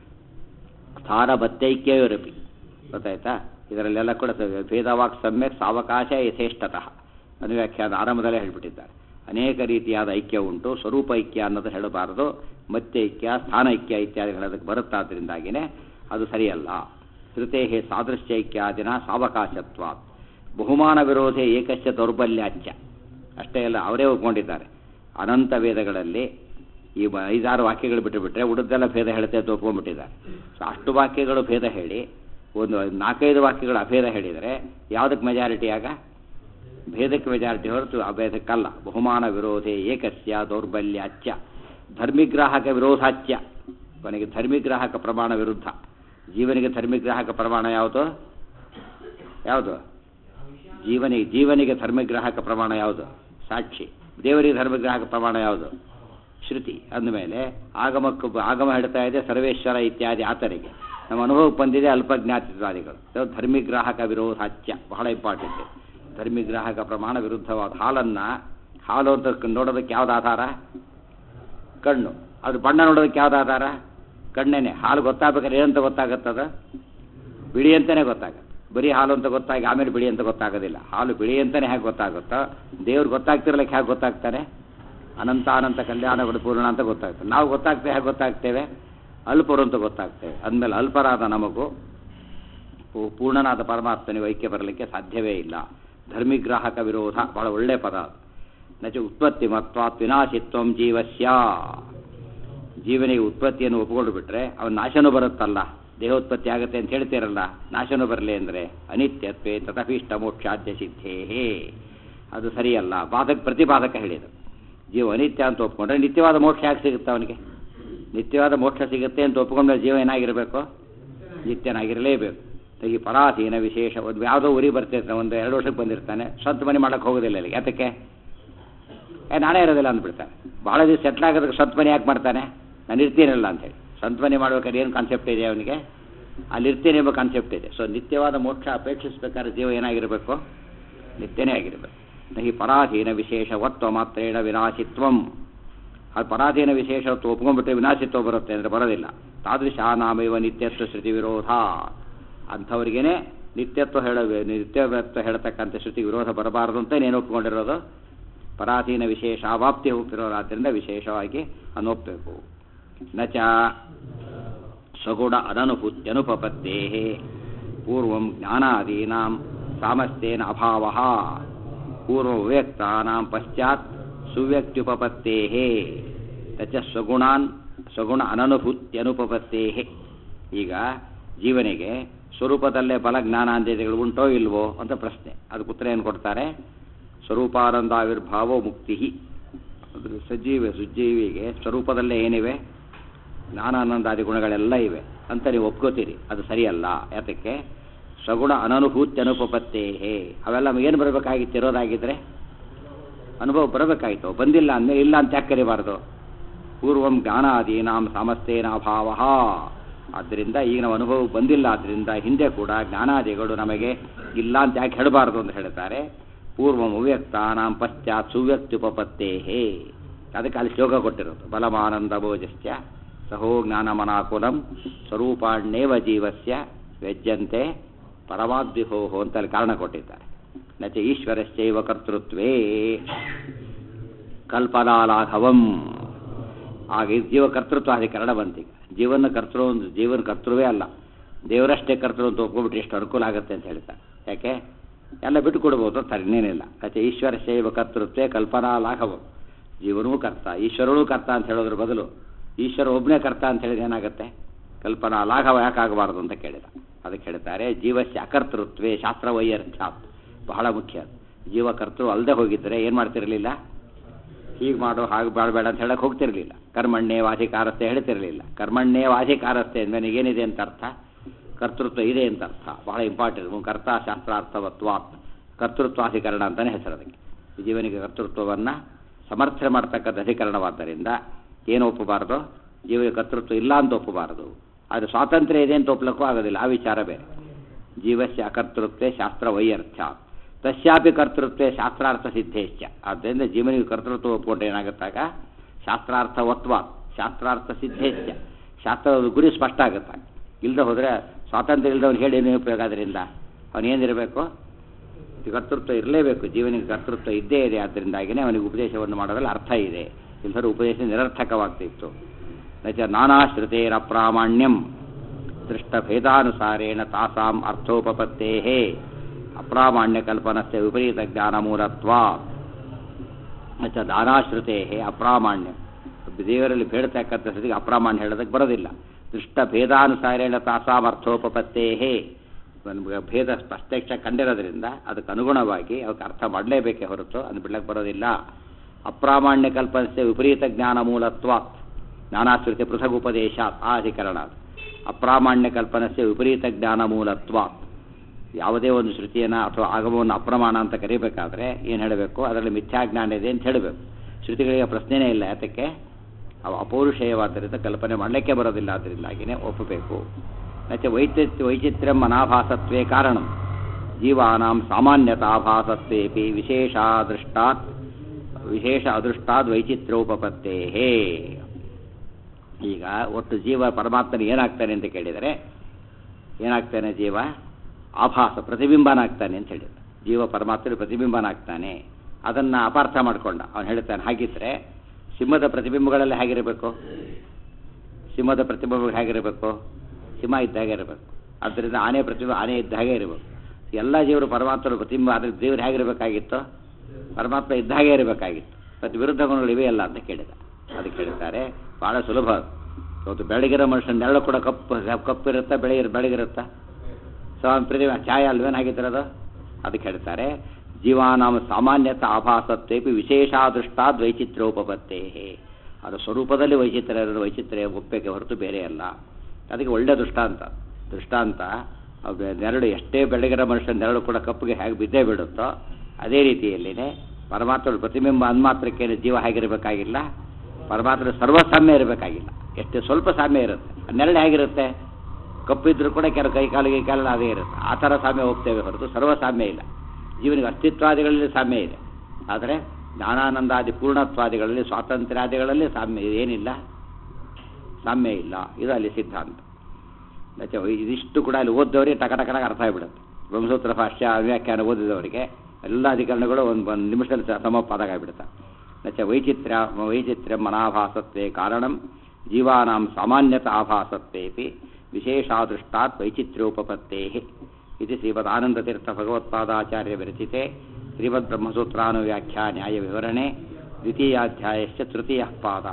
ಸ್ಥಾನಬತ್ತೈಕ್ಯವರಪಿ. ಗೊತ್ತಾಯ್ತಾ? ಇದರಲ್ಲೆಲ್ಲ ಕೂಡ ಭೇದವಾಕ್ ಸಮ್ಯಕ್ ಸಾವಕಾಶ ಯಥೇಷ್ಟತಃ ಅನುವ್ಯಾಖ್ಯಾನ ಆರಂಭದಲ್ಲೇ ಹೇಳಿಬಿಟ್ಟಿದ್ದಾರೆ. ಅನೇಕ ರೀತಿಯಾದ ಐಕ್ಯ ಉಂಟು, ಸ್ವರೂಪ ಐಕ್ಯ ಅನ್ನೋದು ಹೇಳಬಾರದು, ಮತ್ತೆ ಐಕ್ಯ, ಸ್ಥಾನ ಐಕ್ಯ ಇತ್ಯಾದಿ ಹೇಳೋದಕ್ಕೆ ಬರುತ್ತಾದ್ರಿಂದಾಗಿಯೇ ಅದು ಸರಿಯಲ್ಲ. ಶ್ರುತೇ ಸಾದೃಶ್ಯೈಕ್ಯಾದಿನ ಸಾವಕಾಶತ್ವ. ಬಹುಮಾನ ವಿರೋಧೆ ಏಕಶ್ಚ ದೌರ್ಬಲ್ಯಾಚ್ಯ. ಅಷ್ಟೇ ಅಲ್ಲ, ಅವರೇ ಒಪ್ಕೊಂಡಿದ್ದಾರೆ ಅನಂತ ವೇದಗಳಲ್ಲಿ ಈ ಐದಾರು ವಾಕ್ಯಗಳು ಬಿಟ್ಟು ಬಿಟ್ಟರೆ ಉಳಿದೆಲ್ಲ ಭೇದ ಹೇಳ್ತೇ ಅಂತ ಒಪ್ಕೊಂಡ್ಬಿಟ್ಟಿದ್ದಾರೆ. ಸೊ ಅಷ್ಟು ವಾಕ್ಯಗಳು ಭೇದ ಹೇಳಿ ಒಂದು ನಾಲ್ಕೈದು ವಾಕ್ಯಗಳು ಅಭೇದ ಹೇಳಿದರೆ ಯಾವುದಕ್ಕೆ ಮೆಜಾರಿಟಿ? ಆಗ ಭೇದಕ್ಕೆ ಮೆಜಾರಿಟಿ ಹೊರತು ಅಭೇದಕ್ಕಲ್ಲ. ಬಹುಮಾನ ವಿರೋಧೆ ಏಕಸ್ಯ ದೌರ್ಬಲ್ಯಾಚ್ಯ ಧರ್ಮಿಗ್ರಾಹಕ ವಿರೋಧಾಚ್ಯ. ಕೊನೆಗೆ ಧರ್ಮಿಗ್ರಾಹಕ ಪ್ರಮಾಣ ವಿರುದ್ಧ. ಜೀವನಿಗೆ ಧರ್ಮಿಗ್ರಾಹಕ ಪ್ರಮಾಣ ಯಾವುದು? ಯಾವುದು? ಜೀವನಿಗೆ ಜೀವನಿಗೆ ಧರ್ಮಗ್ರಾಹಕ ಪ್ರಮಾಣ ಯಾವುದು? ಸಾಕ್ಷಿ. ದೇವರಿಗೆ ಧರ್ಮಗ್ರಾಹಕ ಪ್ರಮಾಣ ಯಾವುದು? ಶ್ರುತಿ. ಅಂದಮೇಲೆ ಆಗಮಕ್ಕೂ ಆಗಮ ಹೇಳ್ತಾ ಇದೆ ಸರ್ವೇಶ್ವರ ಇತ್ಯಾದಿ ಆತರಿಗೆ, ನಮ್ಮ ಅನುಭವಕ್ಕೆ ಬಂದಿದೆ ಅಲ್ಪಜ್ಞಾತಿತ್ವಾದಿಗಳು. ಧರ್ಮಿಗ್ರಾಹಕ ವಿರೋಧಾಚ್ಯ ಬಹಳ ಇಂಪಾರ್ಟೆಂಟ್. ಧರ್ಮಿಗ್ರಾಹಕ ಪ್ರಮಾಣ ವಿರುದ್ಧವಾದ ಹಾಲನ್ನು ಹಾಲು ಅಂತ ನೋಡೋದಕ್ಕೆ ಯಾವ್ದು ಆಧಾರ? ಕಣ್ಣು. ಅದು ಬಣ್ಣ ನೋಡೋದಕ್ಕೆ ಯಾವ್ದು ಆಧಾರ? ಕಣ್ಣೇನೆ. ಹಾಲು ಗೊತ್ತಾಗಬೇಕಾದ್ರೆ ಏನಂತ ಗೊತ್ತಾಗುತ್ತದ? ಬಿಳಿ ಅಂತಲೇ ಗೊತ್ತಾಗುತ್ತೆ. ಬರೀ ಹಾಲು ಅಂತ ಗೊತ್ತಾಗಿ ಆಮೇಲೆ ಬಿಳಿ ಅಂತ ಗೊತ್ತಾಗೋದಿಲ್ಲ. ಹಾಲು ಬಿಳಿ ಅಂತಲೇ ಹೇಗೆ ಗೊತ್ತಾಗುತ್ತೋ ದೇವ್ರು ಗೊತ್ತಾಗ್ತಿರ್ಲಿಕ್ಕೆ ಹೇಗೆ ಗೊತ್ತಾಗ್ತಾನೆ? ಅನಂತ ಅನಂತ ಕಲ್ಯಾಣಗಳು ಪೂರ್ಣ ಅಂತ ಗೊತ್ತಾಗ್ತದೆ. ನಾವು ಗೊತ್ತಾಗ್ತೇವೆ ಹೇಗೆ ಗೊತ್ತಾಗ್ತೇವೆ? ಅಲ್ಪರು ಅಂತ ಗೊತ್ತಾಗ್ತೇವೆ. ಅಂದಮೇಲೆ ಅಲ್ಪರಾದ ನಮಗೂ ಪೂರ್ಣನಾದ ಪರಮಾತ್ಮನಿಗೆ ಐಕ್ಯ ಬರಲಿಕ್ಕೆ ಸಾಧ್ಯವೇ ಇಲ್ಲ. ಧರ್ಮಿಗ್ರಾಹಕ ವಿರೋಧ ಬಹಳ ಒಳ್ಳೆಯ ಪದ. ನಚ ಉತ್ಪತ್ತಿ ಮತ್ವಾತ್ ವಿನಾಶಿತ್ವಂ ಜೀವಸ್ಯ. ಜೀವನಿಗೆ ಉತ್ಪತ್ತಿಯನ್ನು ಒಪ್ಪಿಕೊಂಡು ಬಿಟ್ರೆ ಅವನ ನಾಶನೂ ಬರುತ್ತಲ್ಲ, ದೇಹೋತ್ಪತ್ತಿ ಆಗುತ್ತೆ ಅಂತ ಹೇಳ್ತೀರಲ್ಲ, ನಾಶನೂ ಬರಲಿ ಅಂದರೆ ಅನಿತ್ಯತ್ವೇ ತಥಾಭೀಷ್ಟ ಮೋಕ್ಷಾದ್ಯ ಸಿದ್ಧೇ. ಅದು ಸರಿಯಲ್ಲ. ಬಾಧಕ ಪ್ರತಿಪಾದಕ ಹೇಳಿದರು. ಜೀವ ಅನಿತ್ಯ ಅಂತ ಒಪ್ಕೊಂಡ್ರೆ ನಿತ್ಯವಾದ ಮೋಕ್ಷ ಯಾಕೆ ಸಿಗುತ್ತೆ ಅವನಿಗೆ? ನಿತ್ಯವಾದ ಮೋಕ್ಷ ಸಿಗುತ್ತೆ ಅಂತ ಒಪ್ಕೊಂಡ್ರೆ ಜೀವ ಏನಾಗಿರಬೇಕು? ನಿತ್ಯನಾಗಿರಲೇಬೇಕು. ಈ ಪರಾಧೀನ ವಿಶೇಷ ಒಂದು ಯಾವುದೋ ಊರಿಗೆ ಬರ್ತಿರ್ತಾನೆ, ಒಂದು ಎರಡು ವರ್ಷಕ್ಕೆ ಬಂದಿರ್ತಾನೆ, ಸ್ವಂತ ಮನೆ ಮಾಡೋಕ್ಕೆ ಹೋಗೋದಿಲ್ಲ ಅಲ್ಲಿ. ಯಾತಕ್ಕೆ? ಏ ನಾನೇ ಇರೋದಿಲ್ಲ ಅಂದ್ಬಿಡ್ತಾನೆ. ಭಾಳ ದಿವಸ ಸೆಟ್ಲ್ ಆಗೋದಕ್ಕೆ ಸ್ವಂತ ಮನೆ ಯಾಕೆ ಮಾಡ್ತಾನೆ? ನಾನು ಇರ್ತೀನಲ್ಲ ಅಂತೇಳಿ. ಸ್ವಂತ ಮನೆ ಮಾಡ್ಬೇಕಾದ್ರೆ ಏನು ಕಾನ್ಸೆಪ್ಟ್ ಇದೆ ಅವನಿಗೆ? ಅಲ್ಲಿ ಇರ್ತೀನಿ ಎಂಬ ಕಾನ್ಸೆಪ್ಟ್ ಇದೆ. ಸೊ ನಿತ್ಯವಾದ ಮೋಕ್ಷ ಅಪೇಕ್ಷಿಸಬೇಕಾದ್ರೆ ಜೀವ ಏನಾಗಿರಬೇಕು? ನಿತ್ಯನೇ ಆಗಿರಬೇಕು. ಈ ಪರಾಧೀನ ವಿಶೇಷವತ್ವ ಮಾತ್ರೇಣ ವಿನಾಶಿತ್ವಂ. ಅದು ಪರಾಧೀನ ವಿಶೇಷತ್ವ ಒಪ್ಕೊಂಡ್ಬಿಟ್ರೆ ವಿನಾಶಿತ್ವ ಬರುತ್ತೆ ಅಂದರೆ ಬರೋದಿಲ್ಲ. ತಾದೃಶ ನಾಮೇವ ನಿತ್ಯತ್ವ ಶ್ರುತಿ ವಿರೋಧ. ಅಂಥವ್ರಿಗೇನೆ ನಿತ್ಯತ್ವ ಹೇಳ ನಿತ್ಯತ್ವ ಹೇಳ್ತಕ್ಕಂಥ ಶ್ರುತಿ ವಿರೋಧ ಬರಬಾರದು ಅಂತ ನೀನು ಒಪ್ಕೊಂಡಿರೋದು. ಪರಾಧೀನ ವಿಶೇಷ ಅವಾಪ್ತಿ ಹೋಗ್ತಿರೋದ್ರಿಂದ ವಿಶೇಷವಾಗಿ ಅನ್ನೊಪ್ಪಬೇಕು. ನಚ ಸ್ವಗುಣ ಅನನುಭೂತ್ಯನುಪಪತ್ತೇ ಪೂರ್ವಂ ಜ್ಞಾನಾದೀನಾಂ ಸಾಮರ್ಥ್ಯೇನ ಅಭಾವಃ ಪೂರ್ವ ವ್ಯಕ್ತಾನಾಂ ಪಶ್ಚಾತ್ ಸುವ್ಯಕ್ತ್ಯುಪಪತ್ತೇ ನಚ ಸ್ವಗುಣಾನ್ ಸ್ವಗುಣ ಅನನುಭೂತ್ಯನುಪಪತ್ತೇ. ಈಗ ಜೀವನಿಗೆ ಸ್ವರೂಪದಲ್ಲೇ ಬಲ ಜ್ಞಾನಾಂದೇಗಳು ಉಂಟೋ ಇಲ್ವೋ ಅಂತ ಪ್ರಶ್ನೆ. ಅದಕ್ಕೆ ಉತ್ತರ ಏನು ಕೊಡ್ತಾರೆ? ಸ್ವರೂಪಾನಂದಾವಿರ್ಭಾವೋ ಮುಕ್ತಿ. ಅದು ಸಜೀವ ಸುಜ್ಜೀವಿಗೆ ಸ್ವರೂಪದಲ್ಲೇ ಏನಿವೆ? ಜ್ಞಾನಾನಂದಾದಿ ಗುಣಗಳೆಲ್ಲ ಇವೆ ಅಂತ ನೀವು ಒಪ್ಕೋತೀರಿ. ಅದು ಸರಿಯಲ್ಲ. ಯಾತಕ್ಕೆ? ಸ್ವಗುಣ ಅನನುಭೂತಿ ಅನುಪಪತ್ತೇ. ಅವೆಲ್ಲ ಏನು ಬರಬೇಕಾಗಿತ್ತು? ಇರೋದಾಗಿದ್ದರೆ ಅನುಭವ ಬರಬೇಕಾಗಿತ್ತು. ಬಂದಿಲ್ಲ ಅಂದಮೇಲೆ ಇಲ್ಲ ಅಂತ ಯಾಕೆ ಕರಿಬಾರ್ದು? ಪೂರ್ವಂ ಜ್ಞಾನಾದೀನಾಂ ಸಾಮರ್ಥ್ಯೇನ ಅಭಾವ. ಆದ್ದರಿಂದ ಈಗ ನಾವು ಅನುಭವ ಬಂದಿಲ್ಲ, ಆದ್ದರಿಂದ ಹಿಂದೆ ಕೂಡ ಜ್ಞಾನಾದಿಗಳು ನಮಗೆ ಇಲ್ಲ ಅಂತ ಯಾಕೆ ಹೇಳಬಾರ್ದು ಅಂತ ಹೇಳ್ತಾರೆ. ಪೂರ್ವಂ ಅವ್ಯಕ್ತಾನಾಂ ಪಶ್ಚಾತ್ ಸುವ್ಯಕ್ತ್ಯುಪಪತ್ತೇ. ಅದಕ್ಕೆ ಅಲ್ಲಿ ಶ್ಲೋಕ ಕೊಟ್ಟಿರೋದು. ಬಲಮಾನಂದ ಭೋಜಶ್ಚ ಸಹೋ ಜ್ಞಾನಮನಾಕುಲಂ ಸ್ವರೂಪಾಣ್ಯೇವ ಜೀವಸ್ಯ ವ್ಯಜ್ಯಂತೆ ಪರಮಾದ್ವಿಹೋಹೋ ಅಂತ ಅಲ್ಲಿ ಕಾರಣ ಕೊಟ್ಟಿದ್ದಾರೆ. ನಚ ಈಶ್ವರಶ್ಚೈವ ಕರ್ತೃತ್ವೇ ಕಲ್ಪನಾಲಾಘವಂ. ಆಗ ಇದು ಜೀವ ಕರ್ತೃತ್ವ ಅಧಿಕರಣ ಬಂತೀಗ. ಜೀವನ ಕರ್ತೃ ಒಂದು ಜೀವನ ಕರ್ತೃವೇ ಅಲ್ಲ, ದೇವರಷ್ಟೇ ಕರ್ತೃ ಅಂತ ಒಪ್ಕೊಬಿಟ್ಟು ಎಷ್ಟು ಅನುಕೂಲ ಆಗುತ್ತೆ ಅಂತ ಹೇಳ್ತಾರೆ. ಯಾಕೆ ಎಲ್ಲ ಬಿಟ್ಟು ಕೊಡ್ಬೋದು ಅಂತಾರೆ, ಇನ್ನೇನಿಲ್ಲ. ಮತ್ತೆ ಈಶ್ವರ ಶೈವ ಕರ್ತೃತ್ವೇ ಕಲ್ಪನಾ ಲಾಘವ. ಜೀವನವೂ ಕರ್ತ, ಈಶ್ವರನೂ ಕರ್ತ ಅಂತ ಹೇಳೋದ್ರ ಬದಲು ಈಶ್ವರ ಒಬ್ಬನೇ ಕರ್ತ ಅಂತ ಹೇಳಿದ್ರೆ ಏನಾಗುತ್ತೆ? ಕಲ್ಪನಾ ಲಾಘವ ಯಾಕಾಗಬಾರ್ದು ಅಂತ ಕೇಳಿದ. ಅದಕ್ಕೆ ಹೇಳ್ತಾರೆ ಜೀವಸ್ಯ ಅಕರ್ತೃತ್ವೇ ಶಾಸ್ತ್ರ ವೈಯರ್ಥ್ಯಾತ್. ಬಹಳ ಮುಖ್ಯ. ಜೀವ ಕರ್ತೃ ಅಲ್ಲದೆ ಹೋಗಿದ್ದರೆ ಏನು ಮಾಡ್ತಿರಲಿಲ್ಲ? ಹೀಗೆ ಮಾಡೋ ಹಾಗೆ ಮಾಡಬೇಡ ಅಂತ ಹೇಳಕ್ಕೆ ಹೋಗ್ತಿರಲಿಲ್ಲ. ಕರ್ಮಣ್ಣೇ ವಾಧಿಕಾರಸ್ಥೆ ಹೇಳ್ತಿರಲಿಲ್ಲ. ಕರ್ಮಣ್ಣೇ ವಾಧಿಕಾರಸ್ಥೆ ಅಂದರೆ ಏನಿದೆ ಅಂತ ಅರ್ಥ? ಕರ್ತೃತ್ವ ಇದೆ ಅಂತ ಅರ್ಥ. ಬಹಳ ಇಂಪಾರ್ಟೆಂಟ್. ಕರ್ತ ಶಾಸ್ತ್ರಾರ್ಥವತ್ವಾತ್ ಕರ್ತೃತ್ವಾಧಿಕರಣ ಅಂತಲೇ ಹೆಸರು ಅದಕ್ಕೆ. ಜೀವನಿಗೆ ಕರ್ತೃತ್ವವನ್ನು ಸಮರ್ಥನೆ ಮಾಡ್ತಕ್ಕಂಥ ಅಧಿಕರಣವಾದ್ದರಿಂದ ಏನು ಒಪ್ಪಬಾರದು? ಜೀವಿಗೆ ಕರ್ತೃತ್ವ ಇಲ್ಲ ಅಂತ ಒಪ್ಪಬಾರದು. ಆದರೆ ಸ್ವಾತಂತ್ರ್ಯ ಇದೆ ಅಂತ ಒಪ್ಪಲಕ್ಕೂ ಆಗೋದಿಲ್ಲ, ಆ ವಿಚಾರ ಬೇರೆ. ಜೀವಸ್ಯ ಅಕರ್ತೃತ್ವೇ ಶಾಸ್ತ್ರ ವೈಯರ್ಥ್ಯ ತಸ್ಯಾಪಿ ಕರ್ತೃತ್ವೇ ಶಾಸ್ತ್ರಾರ್ಥ ಸಿದ್ಧೇಶ್ಚ. ಆದ್ದರಿಂದ ಜೀವನಿಗೆ ಕರ್ತೃತ್ವ ಒಪ್ಪಿಕೊಂಡ್ರೆ ಏನಾಗುತ್ತಾಗ ಶಾಸ್ತ್ರಾರ್ಥವತ್ವ ಶಾಸ್ತ್ರಾರ್ಥ ಸಿದ್ಧೇಶ್ಚ. ಶಾಸ್ತ್ರದ ಗುರಿ ಸ್ಪಷ್ಟ ಆಗುತ್ತೆ. ಇಲ್ಲದೆ ಹೋದರೆ ಸ್ವಾತಂತ್ರ್ಯ ಇಲ್ಲದವನು ಹೇಳಿ ಏನು ಉಪಯೋಗ? ಅದರಿಂದ ಅವನೇನಿರಬೇಕು? ಕರ್ತೃತ್ವ ಇರಲೇಬೇಕು. ಜೀವನಿಗೆ ಕರ್ತೃತ್ವ ಇದ್ದೇ ಇದೆ. ಆದ್ದರಿಂದಾಗಿಯೇ ಅವನಿಗೆ ಉಪದೇಶವನ್ನು ಮಾಡೋದ್ರಲ್ಲಿ ಅರ್ಥ ಇದೆ. ಇಲ್ಲದರೂ ಉಪದೇಶ ನಿರರ್ಥಕವಾಗ್ತಿತ್ತು. ನಚ ನಾನಾಶ್ರುತೇರಪ್ರಾಮಾಣ್ಯಂ ದೃಷ್ಟಭೇದಾನುಸಾರೇಣ ತಾಸಾಂ ಅರ್ಥೋಪಪತ್ತೇಹೇ ಅಪ್ರಾಮಾಣ್ಯ ಕಲ್ಪನಸ್ಯ ವಿಪರೀತ ಜ್ಞಾನ ಮೂಲತ್ವ. ನಚ ನಾನಾಶ್ರುತೇ ಅಪ್ರಾಮಾಣ್ಯ, ದೇವರಲ್ಲಿ ಬೇಡತಕ್ಕಂಥ ಸ್ಥಿತಿಗೆ ಅಪ್ರಾಮಾಣ್ಯ ಹೇಳೋದಕ್ಕೆ ಬರೋದಿಲ್ಲ. ದೃಷ್ಟ ಭೇದಾನುಸಾರೇಣ ತಾಸಾಂ ಅರ್ಥೋಪಪತ್ತೇಹೇ, ಭೇದ ಪ್ರತ್ಯಕ್ಷ ಕಂಡಿರೋದ್ರಿಂದ ಅದಕ್ಕೆ ಅನುಗುಣವಾಗಿ ಅವಕ್ಕೆ ಅರ್ಥ ಮಾಡಲೇಬೇಕೇ ಹೊರತು ಅದು ಬಿಡ್ಲಕ್ಕೆ ಬರೋದಿಲ್ಲ. ಅಪ್ರಾಮಾಣ್ಯ ಕಲ್ಪನಸ್ಯ ವಿಪರೀತ ಜ್ಞಾನ ಮೂಲತ್ವ ನಾನಾಶ್ರುತಿ ಪೃಥಗುಪದೇಶ ಆ ಅಧಿಕರಣ. ಅಪ್ರಾಮಾಣ್ಯ ಕಲ್ಪನಸ್ಯ ವಿಪರೀತ ಜ್ಞಾನ ಮೂಲತ್ವ. ಯಾವುದೇ ಒಂದು ಶ್ರುತಿಯನ್ನು ಅಥವಾ ಆಗಮವನ್ನು ಅಪ್ರಮಾಣ ಅಂತ ಕರೀಬೇಕಾದ್ರೆ ಏನು ಹೇಳಬೇಕು? ಅದರಲ್ಲಿ ಮಿಥ್ಯಾಜ್ಞಾನ ಇದೆ ಅಂತ ಹೇಳಬೇಕು. ಶ್ರುತಿಗಳಿಗೆ ಪ್ರಶ್ನೆನೇ ಇಲ್ಲ. ಯಾತಕ್ಕೆ? ಅವು ಅಪೌರುಷೇಯವಾದ್ದರಿಂದ ಕಲ್ಪನೆ ಮಾಡಲಿಕ್ಕೆ ಬರೋದಿಲ್ಲ. ಅದರಿಂದಾಗಿಯೇ ಒಪ್ಪಬೇಕು. ನಚ ವೈಚಿತ್ ವೈಚಿತ್ರ್ಯಂ ಅನಾಭಾಸತ್ವೇ ಕಾರಣಂ ಜೀವಾನಾಂ ಸಾಮಾನ್ಯತಾಭಾಸತ್ವೇಪಿ ವಿಶೇಷಾದೃಷ್ಟಾತ್ ವಿಶೇಷ ಅದೃಷ್ಟಾದ್ ವೈಚಿತ್ರ್ಯೋಪಪತ್ತೇಹೇ. ಈಗ ಒಟ್ಟು ಜೀವ ಪರಮಾತ್ಮನ ಏನಾಗ್ತಾನೆ ಅಂತ ಕೇಳಿದರೆ ಏನಾಗ್ತಾನೆ? ಜೀವ ಆಭಾಸ ಪ್ರತಿಬಿಂಬನಾಗ್ತಾನೆ ಅಂತ ಹೇಳಿದ. ಜೀವ ಪರಮಾತ್ಮನ ಪ್ರತಿಬಿಂಬನಾಗ್ತಾನೆ. ಅದನ್ನು ಅಪಾರ್ಥ ಮಾಡಿಕೊಂಡ. ಅವನು ಹೇಳ್ತಾನೆ ಹಾಗಿದ್ರೆ ಸಿಂಹದ ಪ್ರತಿಬಿಂಬಗಳೆಲ್ಲ ಹೇಗಿರಬೇಕು? ಸಿಂಹದ ಪ್ರತಿಬಿಂಬಗಳು ಹೇಗಿರಬೇಕು? ಸಿಂಹ ಇದ್ದ ಹಾಗೆ ಇರಬೇಕು. ಆದ್ದರಿಂದ ಆನೆ ಪ್ರತಿಬಿಂಬ ಆನೆ ಇದ್ದ ಹಾಗೆ ಇರಬೇಕು. ಎಲ್ಲ ಜೀವರು ಪರಮಾತ್ಮನ ಪ್ರತಿಬಿಂಬ. ಆದರೆ ದೇವರು ಹೇಗಿರಬೇಕಾಗಿತ್ತು? ಪರಮಾತ್ಮ ಇದ್ದ ಹಾಗೆ ಇರಬೇಕಾಗಿತ್ತು. ಮತ್ತು ವಿರುದ್ಧ ಗುಣಗಳು ಇವೆಯಲ್ಲ ಅಂತ ಕೇಳಿದ. ಅದಕ್ಕೆ ಹೇಳ್ತಾರೆ ಭಾಳ ಸುಲಭ. ಇವತ್ತು ಬೆಳಗಿರೋ ಮನುಷ್ಯನ ನೆರಳು ಕೂಡ ಕಪ್ಪು ಕಪ್ಪು ಇರುತ್ತಾ? ಬೆಳಗಿರ ಬೆಳಗಿರುತ್ತಾ? ಸೊ ಪ್ರತಿಮೆ ಛಾಯೆ ಅಲ್ವೇನಾಗಿದ್ದಿರೋದು? ಅದಕ್ಕೆ ಹೇಳ್ತಾರೆ ಜೀವಾನಾಮ ಸಾಮಾನ್ಯತ ಆಭಾಸತ್ವೇಪಿ ವಿಶೇಷಾದೃಷ್ಟಾದ್ ವೈಚಿತ್ರ್ಯೋಪಪತ್ತೇ. ಅದು ಸ್ವರೂಪದಲ್ಲಿ ವೈಚಿತ್ರ್ಯ ಇರೋದು ವೈಚಿತ್ರ್ಯ ಒಪ್ಪಕ್ಕೆ ಹೊರತು ಬೇರೆ ಅಲ್ಲ. ಅದಕ್ಕೆ ಒಳ್ಳೆಯ ದೃಷ್ಟಾಂತ. ದೃಷ್ಟಾಂತ ನೆರಳು ಎಷ್ಟೇ ಬೆಳಗಿರೋ ಮನುಷ್ಯನ ನೆರಳು ಕೂಡ ಕಪ್ಪಿಗೆ ಹೇಗೆ ಬಿದ್ದೇ ಬಿಡುತ್ತೋ ಅದೇ ರೀತಿಯಲ್ಲಿನೇ ಪರಮಾತ್ಮನ ಪ್ರತಿಬಿಂಬ ಅನ್ಮಾತ್ರಕ್ಕೇನು ಜೀವ ಹೇಗಿರಬೇಕಾಗಿಲ್ಲ? ಪರಮಾತ್ಮನ ಸರ್ವಸಾಮ್ಯ ಇರಬೇಕಾಗಿಲ್ಲ. ಎಷ್ಟೇ ಸ್ವಲ್ಪ ಸಾಮ್ಯ ಇರುತ್ತೆ. ನೆರಳು ಹೇಗಿರುತ್ತೆ? ಕಪ್ಪಿದ್ರೂ ಕೂಡ ಕೆಲ ಕೈ ಕಾಲಿಗೆ ಕಾಲ ಅದೇ ಇರುತ್ತೆ. ಆ ಥರ ಸಾಮ್ಯ ಹೋಗ್ತೇವೆ ಹೊರತು ಸರ್ವಸಾಮ್ಯ ಇಲ್ಲ. ಜೀವನಿಗೆ ಅಸ್ತಿತ್ವಾದಿಗಳಲ್ಲಿ ಸಾಮ್ಯ ಇದೆ. ಆದರೆ ಜ್ಞಾನಾನಂದಾದಿ ಪೂರ್ಣತ್ವಾದಿಗಳಲ್ಲಿ ಸ್ವಾತಂತ್ರ್ಯಾದಿಗಳಲ್ಲಿ ಸಾಮ್ಯ ಏನಿಲ್ಲ, ಸಾಮ್ಯ ಇಲ್ಲ. ಇದು ಅಲ್ಲಿ ಸಿದ್ಧಾಂತ. ಇದಿಷ್ಟು ಕೂಡ ಅಲ್ಲಿ ಓದ್ದವರಿಗೆ ಟಕ ಟಕನಾಗ ಅರ್ಥ ಆಗಿಬಿಡುತ್ತೆ. ಬ್ರಹ್ಮಸೂತ್ರ ಭಾಷ್ಯ ವ್ಯಾಖ್ಯಾನ ಓದಿದವರಿಗೆ ಎಲ್ಲ ಅಧಿಕರಣಗಳು ಒಂದು ಒಂದು ನಿಮಿಷದಲ್ಲಿ ಸಮಪಾದಾಗ ಆಗಿಬಿಡುತ್ತೆ. ನಚ ವೈಚಿತ್ರ್ಯ ವೈಚಿತ್ರ್ಯ ಮನಾಭಾಸತ್ವೇ ಕಾರಣಂ ಜೀವಾನಾಂ ಸಾಮಾನ್ಯತ ಆಭಾಸತ್ವೇಪಿ ವಿಶೇಷಾದೃಷ್ಟಾತ್ ವೈಚಿತ್ರ್ಯೋಪಪತ್ತೇ. ಇದು ಶ್ರೀಮದ್ ಆನಂದತೀರ್ಥ ಭಗವತ್ಪಾದಾಚಾರ್ಯ ವಿರಚಿತೆ ಶ್ರೀಮದ್ ಬ್ರಹ್ಮಸೂತ್ರಾನುವ್ಯಾಖ್ಯಾ ನ್ಯಾಯ ವಿವರಣೆ ದ್ವಿತೀಯಾಧ್ಯಾಯಶ್ಚ ತೃತೀಯ ಪಾದ.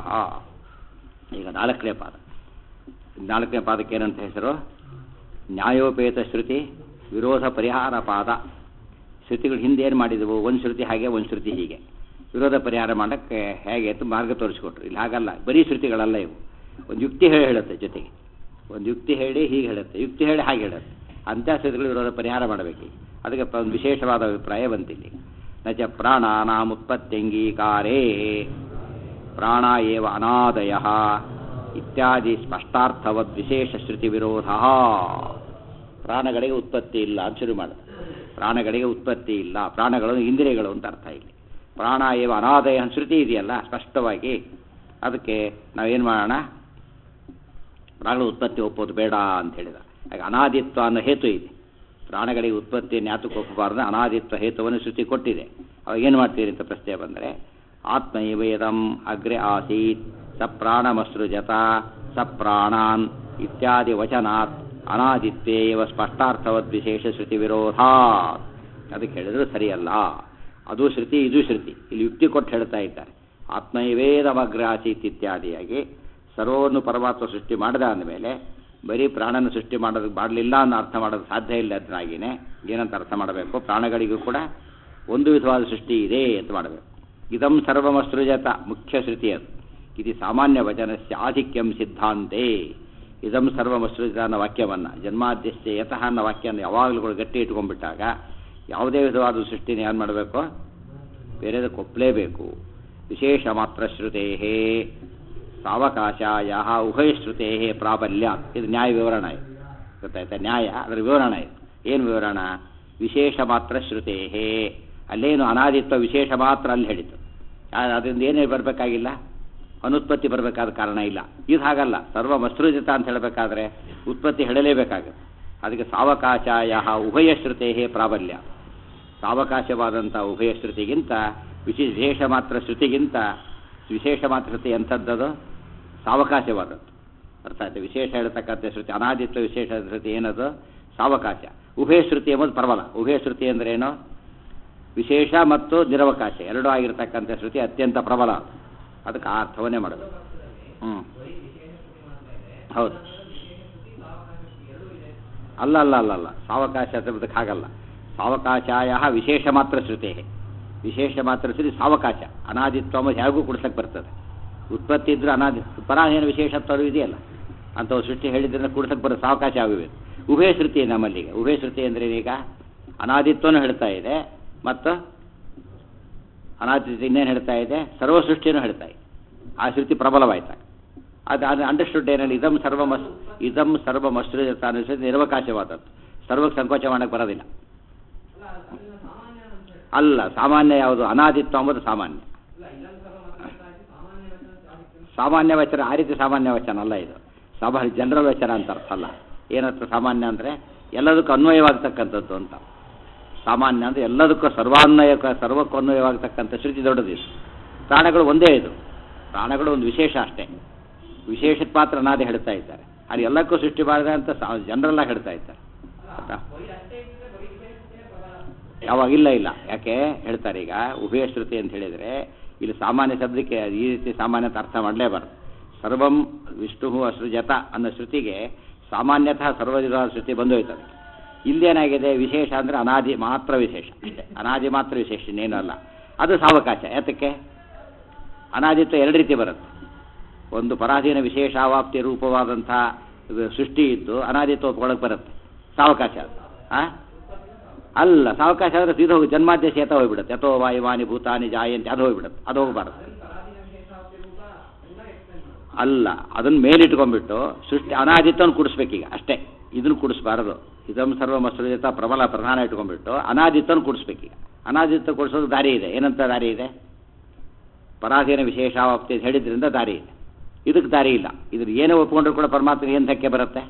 ಈಗ ನಾಲ್ಕನೇ ಪಾದ. ನಾಲ್ಕನೇ ಪಾದಕ್ಕೆ ಏನಂತ ಹೆಸರು? ನ್ಯಾಯೋಪೇತ ಶ್ರುತಿ ವಿರೋಧ ಪರಿಹಾರ ಪಾದ. ಶ್ರುತಿಗಳು ಹಿಂದೆ ಏನು ಮಾಡಿದವು? ಒಂದು ಶ್ರುತಿ ಹಾಗೆ ಒಂದು ಶ್ರುತಿ ಹೀಗೆ. ವಿರೋಧ ಪರಿಹಾರ ಮಾಡೋಕ್ಕೆ ಹೇಗೆ ಅಂತ ಮಾರ್ಗ ತೋರಿಸ್ಕೊಟ್ರು. ಇಲ್ಲಿ ಹಾಗಲ್ಲ, ಬರೀ ಶ್ರುತಿಗಳಲ್ಲ ಇವು. ಒಂದು ಯುಕ್ತಿ ಹೇಳಿ ಹೇಳುತ್ತೆ, ಜೊತೆಗೆ ಒಂದು ಯುಕ್ತಿ ಹೇಳಿ ಹೀಗೆ ಹೇಳುತ್ತೆ, ಯುಕ್ತಿ ಹೇಳಿ ಹಾಗೆ ಹೇಳುತ್ತೆ. ಅಂಥ ಶ್ರುತಿಗಳು ವಿರೋಧ ಪರಿಹಾರ ಮಾಡಬೇಕು. ಅದಕ್ಕೆ ಒಂದು ವಿಶೇಷವಾದ ಅಭಿಪ್ರಾಯ ಬಂತಿಲ್ಲಿ. ನಚ ಪ್ರಾಣಾನಾಮುತ್ಪತ್ತ್ಯಂಗೀಕಾರೇ ಪ್ರಾಣ ಏವ ಅನಾದಯ ಇತ್ಯಾದಿ ಸ್ಪಷ್ಟಾರ್ಥವದ್ ವಿಶೇಷ ಶ್ರುತಿ ವಿರೋಧ. ಪ್ರಾಣಗಳಿಗೆ ಉತ್ಪತ್ತಿ ಇಲ್ಲ ಅಂತ ಶುರು ಮಾಡೋದು. ಪ್ರಾಣಗಳಿಗೆ ಉತ್ಪತ್ತಿ ಇಲ್ಲ, ಪ್ರಾಣಗಳು ಇಂದ್ರಿಯಗಳು ಅಂತ ಅರ್ಥ. ಇಲ್ಲಿ ಪ್ರಾಣ ಏವ ಅನಾದಯ ಶ್ರುತಿ ಇದೆಯಲ್ಲ ಸ್ಪಷ್ಟವಾಗಿ. ಅದಕ್ಕೆ ನಾವೇನು ಮಾಡೋಣ? ಪ್ರಾಣಗಳ ಉತ್ಪತ್ತಿ ಒಪ್ಪೋದು ಬೇಡ ಅಂತ ಹೇಳಿದ. ಹಾಗೆ ಅನಾದಿತ್ವ ಅನ್ನೋ ಹೇತು ಇದೆ. ಪ್ರಾಣಗಳಿಗೆ ಉತ್ಪತ್ತಿಯನ್ನು ಯಾತಕ್ಕೆ ಒಪ್ಪಬಾರ್ದು? ಅನಾದಿತ್ವ ಹೇತುವನ್ನು ಶ್ರುತಿ ಕೊಟ್ಟಿದೆ. ಅವಾಗ ಏನು ಮಾಡ್ತೀರಿ ಅಂತ ಪ್ರಶ್ನೆ ಬಂದರೆ ಆತ್ಮೈವೇದಂ ಅಗ್ರೆ ಆಸೀತ್ ಸ ಪ್ರಾಣಮಸೃಜತ ಸ ಪ್ರಾಣಾನ್ ಇತ್ಯಾದಿ ವಚನಾತ್ ಅನಾದಿತ್ಯೇವ ಸ್ಪಷ್ಟಾರ್ಥವದ್ ವಿಶೇಷ ಶ್ರುತಿ ವಿರೋಧಾತ್. ಅದಕ್ಕೆ ಹೇಳಿದ್ರು ಸರಿಯಲ್ಲ, ಅದು ಶ್ರುತಿ ಇದು ಶ್ರುತಿ. ಇಲ್ಲಿ ಯುಕ್ತಿ ಕೊಟ್ಟು ಹೇಳ್ತಾ ಇದ್ದಾರೆ. ಆತ್ಮೈವೇದಮಗ್ರೆ ಆಸೀತ್ ಇತ್ಯಾದಿಯಾಗಿ ಸರ್ವವನ್ನು ಪರಮಾತ್ಮ ಸೃಷ್ಟಿ ಮಾಡಿದ ಅಂದಮೇಲೆ ಬರೀ ಪ್ರಾಣನ ಸೃಷ್ಟಿ ಮಾಡೋದು ಮಾಡಲಿಲ್ಲ ಅನ್ನೋ ಅರ್ಥ ಮಾಡೋದು ಸಾಧ್ಯ ಇಲ್ಲ. ಅದನ್ನಾಗಿಯೇ ಏನಂತ ಅರ್ಥ ಮಾಡಬೇಕು, ಪ್ರಾಣಗಳಿಗೂ ಕೂಡ ಒಂದು ವಿಧವಾದ ಸೃಷ್ಟಿ ಇದೆ ಅಂತ ಮಾಡಬೇಕು. ಇದಂ ಸರ್ವಮಸೃಜತ ಮುಖ್ಯ ಶ್ರುತಿ ಅದು. ಇದು ಸಾಮಾನ್ಯ ವಚನಸ್ಯ ಆಧಿಕ್ಯಂ ಸಿದ್ಧಾಂತೆ. ಇದಂ ಸರ್ವಮಸೃಜತ ಅನ್ನೋ ವಾಕ್ಯವನ್ನು ಜನ್ಮಾದ್ಯಸ್ಯ ಯತಃ ಅನ್ನೋ ವಾಕ್ಯವನ್ನು ಯಾವಾಗಲೂ ಕೂಡ ಗಟ್ಟಿ ಇಟ್ಕೊಂಡ್ಬಿಟ್ಟಾಗ ಯಾವುದೇ ವಿಧವಾದ ಸೃಷ್ಟಿನ ಏನು ಮಾಡಬೇಕು, ಬೇರೆದಕ್ಕೆ ಒಪ್ಪಲೇಬೇಕು. ವಿಶೇಷ ಮಾತ್ರ ಶ್ರುತೇ ಸಾವಕಾಶಾಯ ಉಭಯಶ್ರುತೇ ಪ್ರಾಬಲ್ಯ. ಇದು ನ್ಯಾಯ ವಿವರಣ ಇದು, ಗೊತ್ತಾಯ್ತಾ? ನ್ಯಾಯ ಅದರ ವಿವರಣ ಇದು. ಏನು ವಿವರಣ? ವಿಶೇಷ ಮಾತ್ರ ಶ್ರುತೇ. ಅಲ್ಲೇನು ಅನಾದಿತ್ವ ವಿಶೇಷ ಮಾತ್ರ ಅಲ್ಲಿ ಹೇಳಿತು. ಅದರಿಂದ ಏನೇ ಬರಬೇಕಾಗಿಲ್ಲ, ಅನುತ್ಪತ್ತಿ ಬರಬೇಕಾದ ಕಾರಣ ಇಲ್ಲ. ಇದು ಹಾಗಲ್ಲ, ಸರ್ವ ಮಸೃಜಿತ ಅಂತ ಹೇಳಬೇಕಾದ್ರೆ ಉತ್ಪತ್ತಿ ಹೇಳಲೇಬೇಕಾಗುತ್ತೆ. ಅದಕ್ಕೆ ಸಾವಕಾಶಾಯ ಉಭಯಶ್ರುತೇ ಪ್ರಾಬಲ್ಯ. ಸಾವಕಾಶವಾದಂಥ ಉಭಯಶ್ರುತಿಗಿಂತ ವಿಶೇಷ ಮಾತ್ರ ಶ್ರುತಿಗಿಂತ ವಿಶೇಷ ಮಾತ್ರ ಶ್ರುತಿ ಎಂಥದ್ದದು? ಸಾವಕಾಶವಾದದ್ದು. ಅರ್ಥ ಆಯ್ತು? ವಿಶೇಷ ಹೇಳ್ತಕ್ಕಂಥ ಶ್ರುತಿ ಅನಾದಿತ್ವ ವಿಶೇಷ ಶ್ರುತಿ ಏನದು? ಸಾವಕಾಶ. ಉಭಯ ಶ್ರುತಿ ಎಂಬುದು ಪ್ರಬಲ. ಉಭಯ ಶ್ರುತಿ ಅಂದರೆ ಏನು? ವಿಶೇಷ ಮತ್ತು ನಿರವಕಾಶ ಎರಡೂ ಆಗಿರ್ತಕ್ಕಂಥ ಶ್ರುತಿ ಅತ್ಯಂತ ಪ್ರಬಲ. ಅದಕ್ಕೆ ಆ ಅರ್ಥವನ್ನೇ ಮಾಡಬೇಕು. ಹ್ಞೂ ಹೌದು. ಅಲ್ಲ ಅಲ್ಲ ಅಲ್ಲ ಅಲ್ಲ ಸಾವಕಾಶ ಅದಕ್ಕೆ ಹಾಗಲ್ಲ. ಸಾವಕಾಶಾಯ ವಿಶೇಷ ಮಾತ್ರ ಶ್ರುತೇ. ವಿಶೇಷ ಮಾತ್ರ ಶ್ರುತಿ ಸಾವಕಾಶ. ಅನಾದಿತ್ವ ಹೇಗೂ ಕೊಡ್ಸಕ್ಕೆ ಬರ್ತದೆ. ಉತ್ಪತ್ತಿ ಇದ್ರೂ ಅನಾದಿ ಪರಾಧೀನ ವಿಶೇಷತ್ವ ಇದೆಯಲ್ಲ ಅಂಥವು ಸೃಷ್ಟಿ ಹೇಳಿದ್ರಿಂದ ಕೂಡ್ಸಕ್ಕೆ ಬರೋ ಸಾವಕಾಶ ಆಗಬೇಕು. ಉಭಯ ಶ್ರುತಿ ನಮ್ಮಲ್ಲಿಗೆ. ಉಭಯ ಶ್ರುತಿ ಅಂದರೆ ಈಗ ಅನಾದಿತ್ವನೂ ಹೇಳ್ತಾ ಇದೆ ಮತ್ತು ಅನಾದಿತ್ವ ಇನ್ನೇನು ಹೇಳ್ತಾ ಇದೆ, ಸರ್ವ ಸೃಷ್ಟಿನೂ ಹೇಳ್ತಾ ಇದೆ. ಆ ಶ್ರುತಿ ಪ್ರಬಲವಾಯ್ತಾಗ ಅದು ಅದು ಅಂಡರ್ಸ್ಟುಡ್ ಏನಲ್ಲಿ ಇದಂ ಸರ್ವ ಮಸ್ ಇದಂ ಸರ್ವ ಮಸೃಜತ ಅನ್ನೋ ಶ್ರುತಿ ನಿರವಕಾಶವಾದದ್ದು. ಸರ್ವಕ್ಕೆ ಸಂಕೋಚ ಮಾಡೋಕ್ಕೆ ಬರೋದಿಲ್ಲ. ಅಲ್ಲ, ಸಾಮಾನ್ಯ ಯಾವುದು? ಅನಾದಿತ್ವ ಅಂಬುದು ಸಾಮಾನ್ಯ. ಸಾಮಾನ್ಯ ವಚನ ಆ ರೀತಿ ಸಾಮಾನ್ಯ ವಚನ ಅಲ್ಲ ಇದು. ಸಾಮಾನ್ಯ ಜನರಲ್ ವಚನ ಅಂತ ಅರ್ಥ ಅಲ್ಲ. ಏನರ್ಥ ಸಾಮಾನ್ಯ ಅಂದರೆ ಎಲ್ಲದಕ್ಕೂ ಅನ್ವಯವಾಗ್ತಕ್ಕಂಥದ್ದು ಅಂತ. ಸಾಮಾನ್ಯ ಅಂದರೆ ಎಲ್ಲದಕ್ಕೂ ಸರ್ವಾನ್ವಯಕ್ಕೆ ಸರ್ವಕ್ಕೂ ಅನ್ವಯವಾಗ್ತಕ್ಕಂಥ ಶ್ರುತಿ ದೊಡ್ಡದಿದೆ. ಪ್ರಾಣಗಳು ಒಂದೇ ಇದು. ಪ್ರಾಣಗಳು ಒಂದು ವಿಶೇಷ ಅಷ್ಟೇ. ವಿಶೇಷಕ್ಕೆ ಮಾತ್ರ ಅನಾದಿ ಹೇಳ್ತಾ ಇದ್ದಾರೆ. ಅಲ್ಲಿ ಎಲ್ಲಕ್ಕೂ ಸೃಷ್ಟಿ ಮಾಡಿದೆ ಅಂತ ಜನರಲ್ಲಾಗಿ ಹೇಳ್ತಾ ಇದ್ದಾರೆ. ಯಾವಾಗಿಲ್ಲ ಇಲ್ಲ. ಯಾಕೆ ಹೇಳ್ತಾರೆ ಈಗ ಉಭಯ ಶ್ರುತಿ ಅಂತ ಹೇಳಿದರೆ ಇಲ್ಲಿ ಸಾಮಾನ್ಯ ಶಬ್ದಕ್ಕೆ ಈ ರೀತಿ ಸಾಮಾನ್ಯ ಅರ್ಥ ಮಾಡಲೇಬಾರ್ದು. ಸರ್ವಂ ವಿಷ್ಣು ಅಸೃಜತ ಅನ್ನೋ ಶ್ರುತಿಗೆ ಸಾಮಾನ್ಯತಃ ಸರ್ವವಿಧವಾದ ಶ್ರುತಿ ಬಂದು ಹೋಯ್ತದೆ. ಇಲ್ಲೇನಾಗಿದೆ, ವಿಶೇಷ ಅಂದರೆ ಅನಾದಿ ಮಾತ್ರ ವಿಶೇಷ ಅಷ್ಟೇ. ಅನಾದಿ ಮಾತ್ರ ವಿಶೇಷ ಇನ್ನೇನು ಅಲ್ಲ. ಅದು ಸಾವಕಾಶ. ಯಾತಕ್ಕೆ? ಅನಾದಿತ್ವ ಎರಡು ರೀತಿ ಬರುತ್ತೆ. ಒಂದು ಪರಾಧೀನ ವಿಶೇಷಾವಾಪ್ತಿ ರೂಪವಾದಂಥ ಸೃಷ್ಟಿ ಇದ್ದು ಅನಾದಿತ್ವ ಒಳಗೆ ಬರುತ್ತೆ. ಸಾವಕಾಶ ಆ ಅಲ್ಲ. ಸಾವಕಾಶ ಆದರೆ ಸೀದಾ ಹೋಗಿ ಜನ್ಮಾದ್ಯಸಿ ಯಥ ಹೋಗಿಬಿಡುತ್ತೆ. ಯಥೋ ವಾಯುವಾನಿ ಭೂತಾನಿ ಜಾಯಂತಿ ಅದು ಹೋಗಿಬಿಡುತ್ತೆ. ಅದು ಹೋಗಬಾರ್ದು. ಅಲ್ಲ, ಅದನ್ನು ಮೇಲಿಟ್ಕೊಂಡ್ಬಿಟ್ಟು ಸೃಷ್ಟಿ ಅನಾದಿತ್ವವನ್ನು ಕೂಡಿಸ್ಬೇಕೀಗ ಅಷ್ಟೇ. ಇದನ್ನು ಕೂಡಿಸ್ಬಾರದು. ಇದಂ ಸರ್ವ ಮಸೃಜತ ಪ್ರಬಲ ಪ್ರಧಾನ ಇಟ್ಕೊಂಡ್ಬಿಟ್ಟು ಅನಾದಿತ್ವವನ್ನು ಕೂಡಿಸ್ಬೇಕೀಗ. ಅನಾದಿತ್ವ ಕೂಡಿಸೋದು ದಾರಿ ಇದೆ. ಏನಂತ ದಾರಿ ಇದೆ? ಪರಾಧೀನ ವಿಶೇಷಾವಾಪ್ತಿ ಹೇಳಿದ್ರಿಂದ ದಾರಿ ಇದೆ. ಇದಕ್ಕೆ ದಾರಿ ಇಲ್ಲ. ಇದ್ರ ಏನೇ ಒಪ್ಕೊಂಡ್ರು ಕೂಡ ಪರಮಾತ್ಮಗೆ ಏನು ಧಕ್ಕೆ ಬರುತ್ತೆ?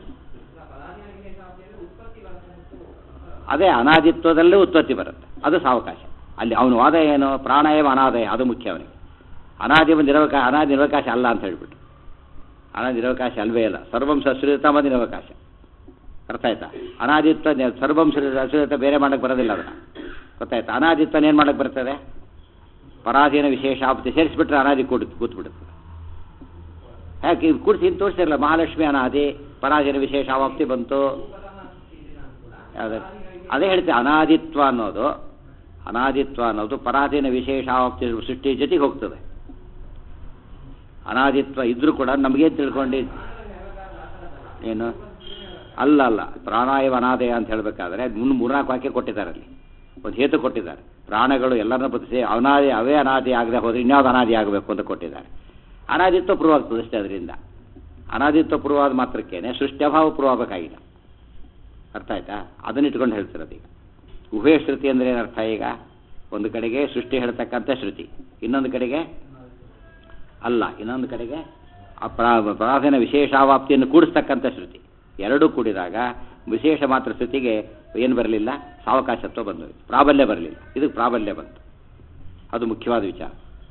ಅದೇ ಅನಾದಿತ್ವದಲ್ಲೇ ಉತ್ಪತ್ತಿ ಬರುತ್ತೆ. ಅದು ಸಾವಕಾಶ. ಅಲ್ಲಿ ಅವನು ವಾದ ಏನು? ಪ್ರಾಣಾಯಾಮ ಅನಾದಯ, ಅದು ಮುಖ್ಯ ಅವನಿಗೆ. ಅನಾದಿ ನಿರವಕಾಶ ಅನಾದಿ ನಿರವಕಾಶ ಅಲ್ಲ ಅಂತ ಹೇಳಿಬಿಟ್ಟು. ಅನಾದಿ ನಿರವಕಾಶ ಅಲ್ವೇ ಇಲ್ಲ. ಸರ್ವಂ ಸಶ್ರಿತ ಮತ್ತು ನಿರವಕಾಶ. ಅರ್ಥ ಆಯ್ತಾ? ಅನಾದಿತ್ವ ಸರ್ವಂ ಸಶ್ರಿತ ಬೇರೆ ಮಾಡಕ್ಕೆ ಬರೋದಿಲ್ಲ. ಅದನ್ನು ಗೊತ್ತಾಯ್ತಾ? ಅನಾದಿತ್ವನ ಏನು ಮಾಡಕ್ಕೆ ಬರ್ತದೆ? ಪರಾಧೀನ ವಿಶೇಷಾಪ್ತಿ ಸೇರಿಸ್ಬಿಟ್ರೆ ಅನಾದಿ ಕೂಡ್ ಕೂತ್ಬಿಡುತ್ತೆ. ಯಾಕೆ ಕೂಡಿಸಿ ಇನ್ನು ತೋರಿಸಿರಲ್ಲ. ಮಹಾಲಕ್ಷ್ಮಿ ಅನಾದಿ, ಪರಾಧೀನ ವಿಶೇಷಾವಾಪ್ತಿ ಬಂತು. ಯಾವುದೇ ಅದೇ ಹೇಳ್ತೇವೆ. ಅನಾದಿತ್ವ ಅನ್ನೋದು ಅನಾದಿತ್ವ ಅನ್ನೋದು ಪರಾಧೀನ ವಿಶೇಷಾವಾಪ್ತಿ ಸೃಷ್ಟಿ ಜೊತೆಗೆ ಹೋಗ್ತದೆ. ಅನಾದಿತ್ವ ಇದ್ರೂ ಕೂಡ ನಮಗೇನು ತಿಳ್ಕೊಂಡು ಏನು ಅಲ್ಲ ಅಲ್ಲ ಪ್ರಾಣಾಯವ ಅನಾದಯ ಅಂತ ಹೇಳಬೇಕಾದ್ರೆ ಮುನ್ನ ಮೂರ್ನಾಲ್ಕು ವಾಕ್ಯ ಕೊಟ್ಟಿದ್ದಾರೆ. ಅಲ್ಲಿ ಒಂದು ಹೇತು ಕೊಟ್ಟಿದ್ದಾರೆ. ಪ್ರಾಣಗಳು ಎಲ್ಲರನ್ನ ಬದುಕಿಸಿ ಅನಾದಿ ಅವೇ ಅನಾದಿ ಆಗದೆ ಹೋದರೆ ಇನ್ಯಾವುದು ಅನಾದಿ ಆಗಬೇಕು ಅಂತ ಕೊಟ್ಟಿದ್ದಾರೆ. ಅನಾದಿತ್ವ ಪ್ರೂವ್ ಆಗ್ತದೆ ಅಷ್ಟೇ. ಅದರಿಂದ ಅನಾದಿತ್ವ ಪ್ರೂವ್ ಆದ ಮಾತ್ರಕ್ಕೇನೆ ಸೃಷ್ಟಿ ಅಭಾವ ಪ್ರೂವ್ ಆಗಬೇಕಾಗಿಲ್ಲ. ಅರ್ಥ ಆಯ್ತಾ? ಅದನ್ನ ಇಟ್ಕೊಂಡು ಹೇಳ್ತಿರೋದು ಈಗ. ಉಭಯ ಶ್ರುತಿ ಅಂದರೆ ಏನರ್ಥ? ಈಗ ಒಂದು ಕಡೆಗೆ ಸೃಷ್ಟಿ ಹೇಳ್ತಕ್ಕಂಥ ಶ್ರುತಿ, ಇನ್ನೊಂದು ಕಡೆಗೆ ಅಲ್ಲ, ಇನ್ನೊಂದು ಕಡೆಗೆ ಪ್ರಾಧಾನ ವಿಶೇಷಾವಾಪ್ತಿಯನ್ನು ಕೂಡಿಸ್ತಕ್ಕಂಥ ಶ್ರುತಿ. ಎರಡೂ ಕೂಡಿದಾಗ ವಿಶೇಷ ಮಾತ್ರ ಶ್ರುತಿಗೆ ಏನು ಬರಲಿಲ್ಲ? ಸಾವಕಾಶತ್ವ ಬಂದು ಪ್ರಾಬಲ್ಯ ಬರಲಿಲ್ಲ. ಇದಕ್ಕೆ ಪ್ರಾಬಲ್ಯ ಬಂತು. ಅದು ಮುಖ್ಯವಾದ ವಿಚಾರ.